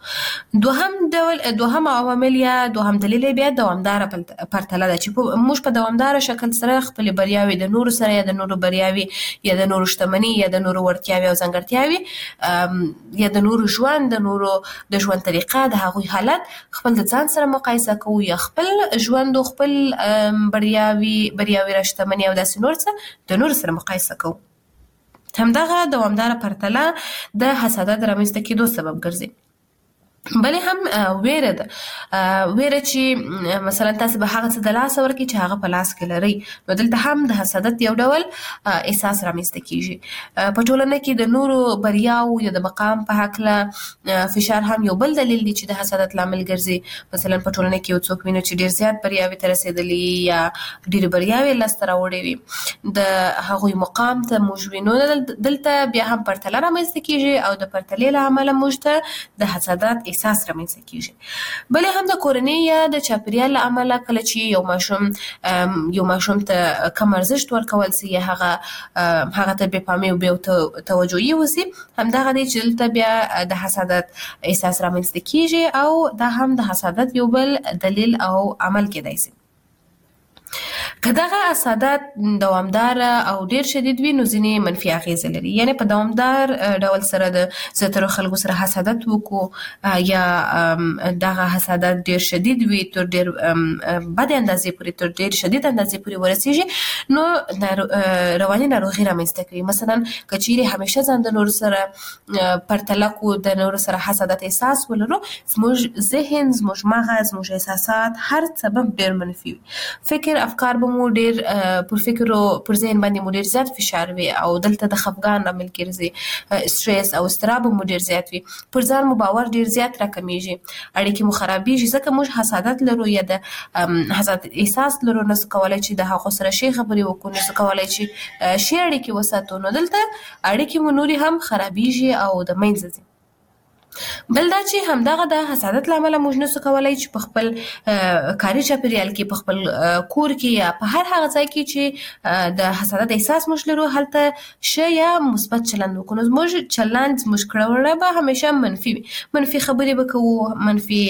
دوهم عوامل یا دوهم دلیل یې بیا دوامداره پرتله ده چې موږ په دوامداره شکل سره خپلې بریاوې د نورو سره یا د نورو بریاوې یا د نورو شتمني یا د نورو وړتیاوې او ځانګړتیاوې یا د نورو ژوند، د نورو د ژوند طریقه، د هغوی حالت خپل د ځان سره مقایسه کوو یا خپل ژوند او خپل بریاوې را شتمني او داسې نور څه د نورو سره مقایسه کوو. همدغه دوامداره پرتله د حسادت رامنځته کېدو سبب ګرځي. بلې هم ویره ده، ویره چې مثلا تاسو به هغه څه د لاسه ورکړئ چې هغه په لاس کې لرئ، نو دلته هم د حسادت یو ډول احساس رامنځته کېږي. په ټولنه کې د نورو بریاو یا د مقام په هکله فشار هم یو بل دلیل دی چې د حسادت لامل ګرځي. مثلا په ټولنه کې یو څوک وینو چې ډېر زیات بریاوې ته رسېدلي یا ډېرې بریاوې لاسته راوړې وي، د هغوی مقام ته موږ وینو، دلته بیا هم پرتله رامنځته کېږي او د پرتلې له امله موږ ته د حسادت احساس رامنځته کېږي. بلې هم د کورنۍ یا د چاپیریال له امله کله چې یو ماشوم ته کم ارزښت ورکول سي یا هغه ته بې پامي او بې توجهي وسي، همدغه دی چې دلته بیا د حسادت احساس رامنځته کېږي او دا هم د حسادت یو بل دلیل او عمل کېدای سي. که دغه حسادت دوامدار او ډیر شدید وي نو ځینې منفي اغیزې لري. یعنی په دوامدار ډول سره د زیاتره خلکو سره حسادت وکړو یا دغه حسادت ډیر شدید وي تر ډیر بد اندازې پورې تر ډیر شدید اندازې پورې ورسیږي نو رواني ناروغي رامنځته کوي. مثلا که چیرې همیشه ځان د نور سره پرتله کو د نور سره حسادت احساس ولرو زموږ ذهن زموږ مغز زموږ احساسات هر سبب ډیر منفي وي. فکر افکار به مو ډیر پر فکر او پر ذهن باندې مو ډیر زیات فشار وي او دلته د خفګان عامل ګرځي استرس او اضطراب مو ډیر زیات وي. پر ځان مو باور ډیر زیات راکمیږي اړیکې مو خرابېږي ځکه موږ حسادت لرو یا د حسادت احساس لرو نو څه کولای چې د هغو سره شي خبرې وکړو نو څه کولای چې شي اړیکې وساتو نو دلته اړیکې مو نورې هم خرابېږي او د منځه ځي. بل دا چې همدغه د حسادت لامل موږ نشو کولای چې په خپل کاري چاپیریال کې په خپل کور کې یا په هر هغه ځای کې چې د حسادت احساس موږ لرو هلته شی یا مثبت چلند وکړو. موږ چلند موږ کړو به همیشه منفي وي. منفي خبرې به کوو منفي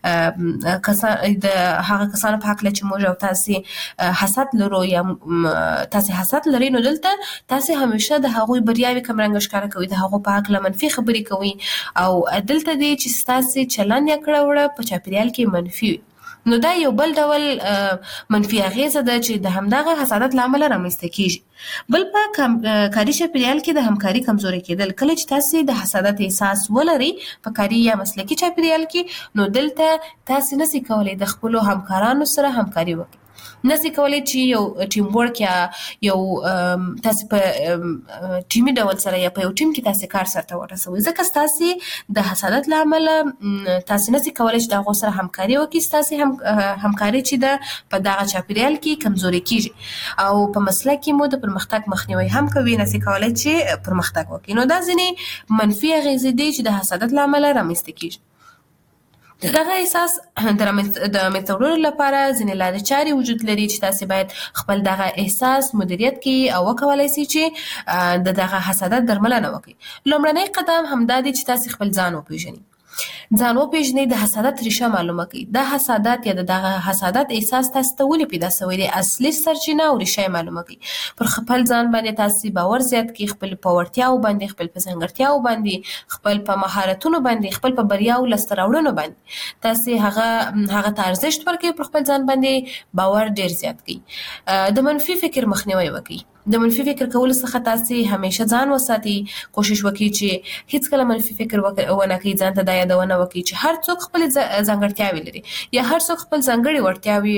د هغه کسانو په حق چې موږ او تاسو حسد لرو یا تاسو حسد لري نو دلته تاسو همیشه د هغوی بریاوي کمرنګ ښکاره کوي د هغو په حق منفي خبرې کوي او دلته دی چې ستاسو چلند یا کړه وړه په چاپیریال کې منفي وي. نو دا یو بل ډول منفي اغیزه ده چې د همدغه حسادت لامل رامنځته کیږي. بل په کاري چاپیریال کې د همکاري کمزوري کېدل. کله چې تاسو د حسادت احساس ولري په کاري یا مسلکي چاپیریال کې نو دلته تاسو نشئ کولای د خپل همکارانو سره همکاري وکړئ. نشئ کولای چې یو ټیم ورک یا یو تاسو په ټیمي ډول سره یا په یو ټیم کې تاسو کار سره ورسوي ځکه تاسو د حسادت لامل تاسو نشئ کولای چې د هغو سره همکاري وکړئ. تاسو همکاري چې ده په دغه چاپیریال کې کمزوري کیږي او په مسلک کې مو د پرمختګ مخنیوي هم کوي. نشئ کولای چې پرمختګ وکړئ. نو دا ځینې منفي اغیزې دي چې د حسادت لامل رامنځته کیږي. دغه احساس د منځته وړلو لپاره ځینې لارې چارې وجود لري چې تاسو باید خپل دغه احساس مدیریت کړئ او وکولای شئ چې د دغه حسادت درملنه وکړئ. لومړنی قدم همدا دی چې تاسو خپل ځان وپېژنئ. ځان وپېژنئ د حسادت ریشه معلومه کړئ. د حسادت یا دغه حسادت احساس تاسو ته ولې پیدا شوی دی اصلي سرچینه او ریشه معلومه کړئ. پر خپل ځان باندې تاسو باور زیات کړئ خپل په وړتیاو باندې خپل په ځانګړتیاو باندې خپل په مهارتونو باندې خپل په بریاو لاسته راوړنو باندې تاسو هغه ته ارزښت ورکړئ. پر خپل ځان باندې باور ډیر زیات کړئ. د منفي فکر مخنیوي وکړئ. د منفي فکر کول څخه تاسو همیشه ځان وساتئ. کوشش وکړئ چې هیڅ کله منفي فکر ونه کړئ. ځان ته دا یادونه وکړئ چې هر څوک خپل ځانګړتیاوې لري یا هر څوک خپل ځانګړي وړتیاوې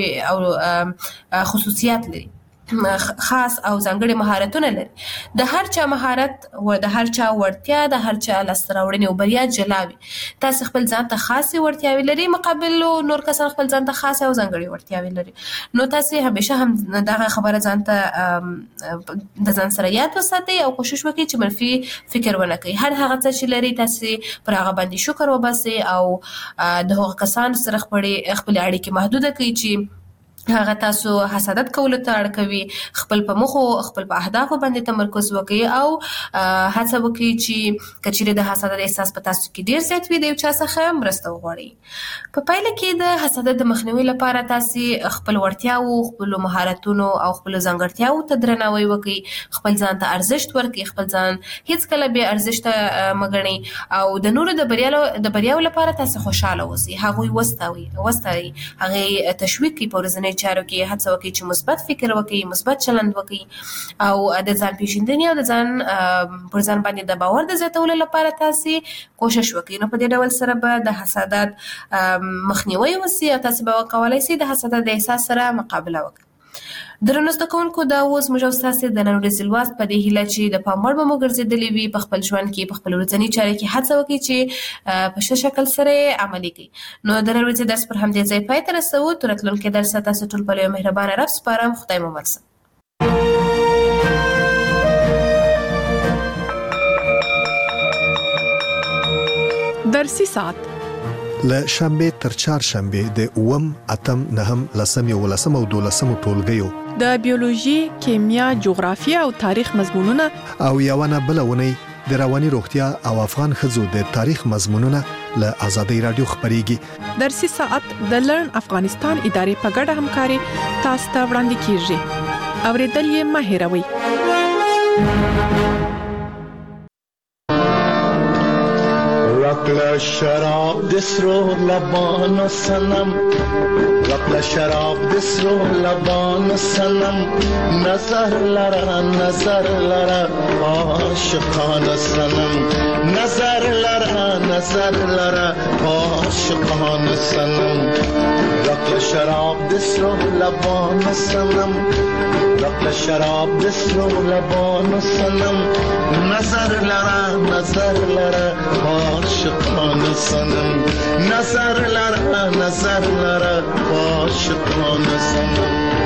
او خصوصیات لري خاص او ځانګړي مهارتونه لري. د هر چا مهارت او د هر چا وړتیا د هر چا لاسته راوړنې او بریا جلا وي. تاسو خپل ځان ته خاصې وړتیاوې لري مقابل نور کسان خپل ځان ته خاصې او ځانګړي وړتیاوې لري. نو تاسو همیشه هم دغه خبره ځان ته د ځان سره یاد وساتئ او کوشش وکړئ چې منفي فکر ونه کړئ. هر هغه څه چې لري تاسو پر هغه باندې شکر وباسئ او د هغو کسانو سره خپل اړیکې محدوده کړئ چې هغه تاسو حسادت کولو ته اړ کوي. خپل په مخو خپل په اهدافو باندې تمرکز وکړئ او هڅه وکړئ چې کچېرې د حسادت احساس په تاسو کې ډیر زیات وي د یو چا څخه مرسته وغواړئ. په پایله کې د حسادت د مخنیوي لپاره تاسو خپل وړتیاو خپل مهارتونو او خپل ځانګړتیاو ته درناوی وکړئ. خپل ځان ته ارزښت ورکړئ. خپل ځان هیڅ کله بې ارزښته مګڼئ او د نورو د بریاو لپاره تاسو خوشاله اوسئ. هغوی وستایئ هغې تشویق کړئ. په ورځني چارو کې هڅه وکړئ چې مثبت فکر وکړئ مثبت چلند وکړئ او د ځان پیژندنې او د ځان پر ځان باندې د باور د زیاتولو لپاره تاسو کوشش وکړئ. نو په دې ډول سره به د حسادت مخنیوي وشي او تاسو به وکولای شئ د حسادت د احساس سره مقابله وکړئ. درنو زده کوونکو دا اوس موږ ستاسو د نن ورځې لوست په دې هیله چې د پام وړ به مو ګرځېدلې وي په خپل ژوند کې په خپل ورځني چارو کې هڅه وکړئ چې په ښه شکل سره عملي کړئ. نو د نن ورځې درس پر همدې ځای پای ته رسوو. تر راتلونکي درس تاسو ټول په یو مهربانه رب سپارم. خدای مو مل شه. درسي ساعت له شنبه تر چهارشنبه د 8 اتم 9 10 11 او 12 ټولګیو د بیولوژي، کیمیا، جغرافیه او تاریخ مضمونونه او یوونه بلونه د رواني روغتیا او افغان ښځو د تاریخ مضمونونه له آزادۍ رادیو خبريږي. درسي ساعت د لرن افغانستان ادارې په ګډه همکاري تاسو ته وړاندې کیږي. اوریدل یې مه هېروئ. رقل شراب دسرو لبان سنم، رقل شراب دسرو لبان سنم، نظر لرا عاشقان سنم، نظر لرا عاشقان سنم، رقل شراب دسرو لبان سنم، رقل شراب دسرو لبان سنم، نظر لرا عاشقان سنم، نظر لرا عاشقان سنم.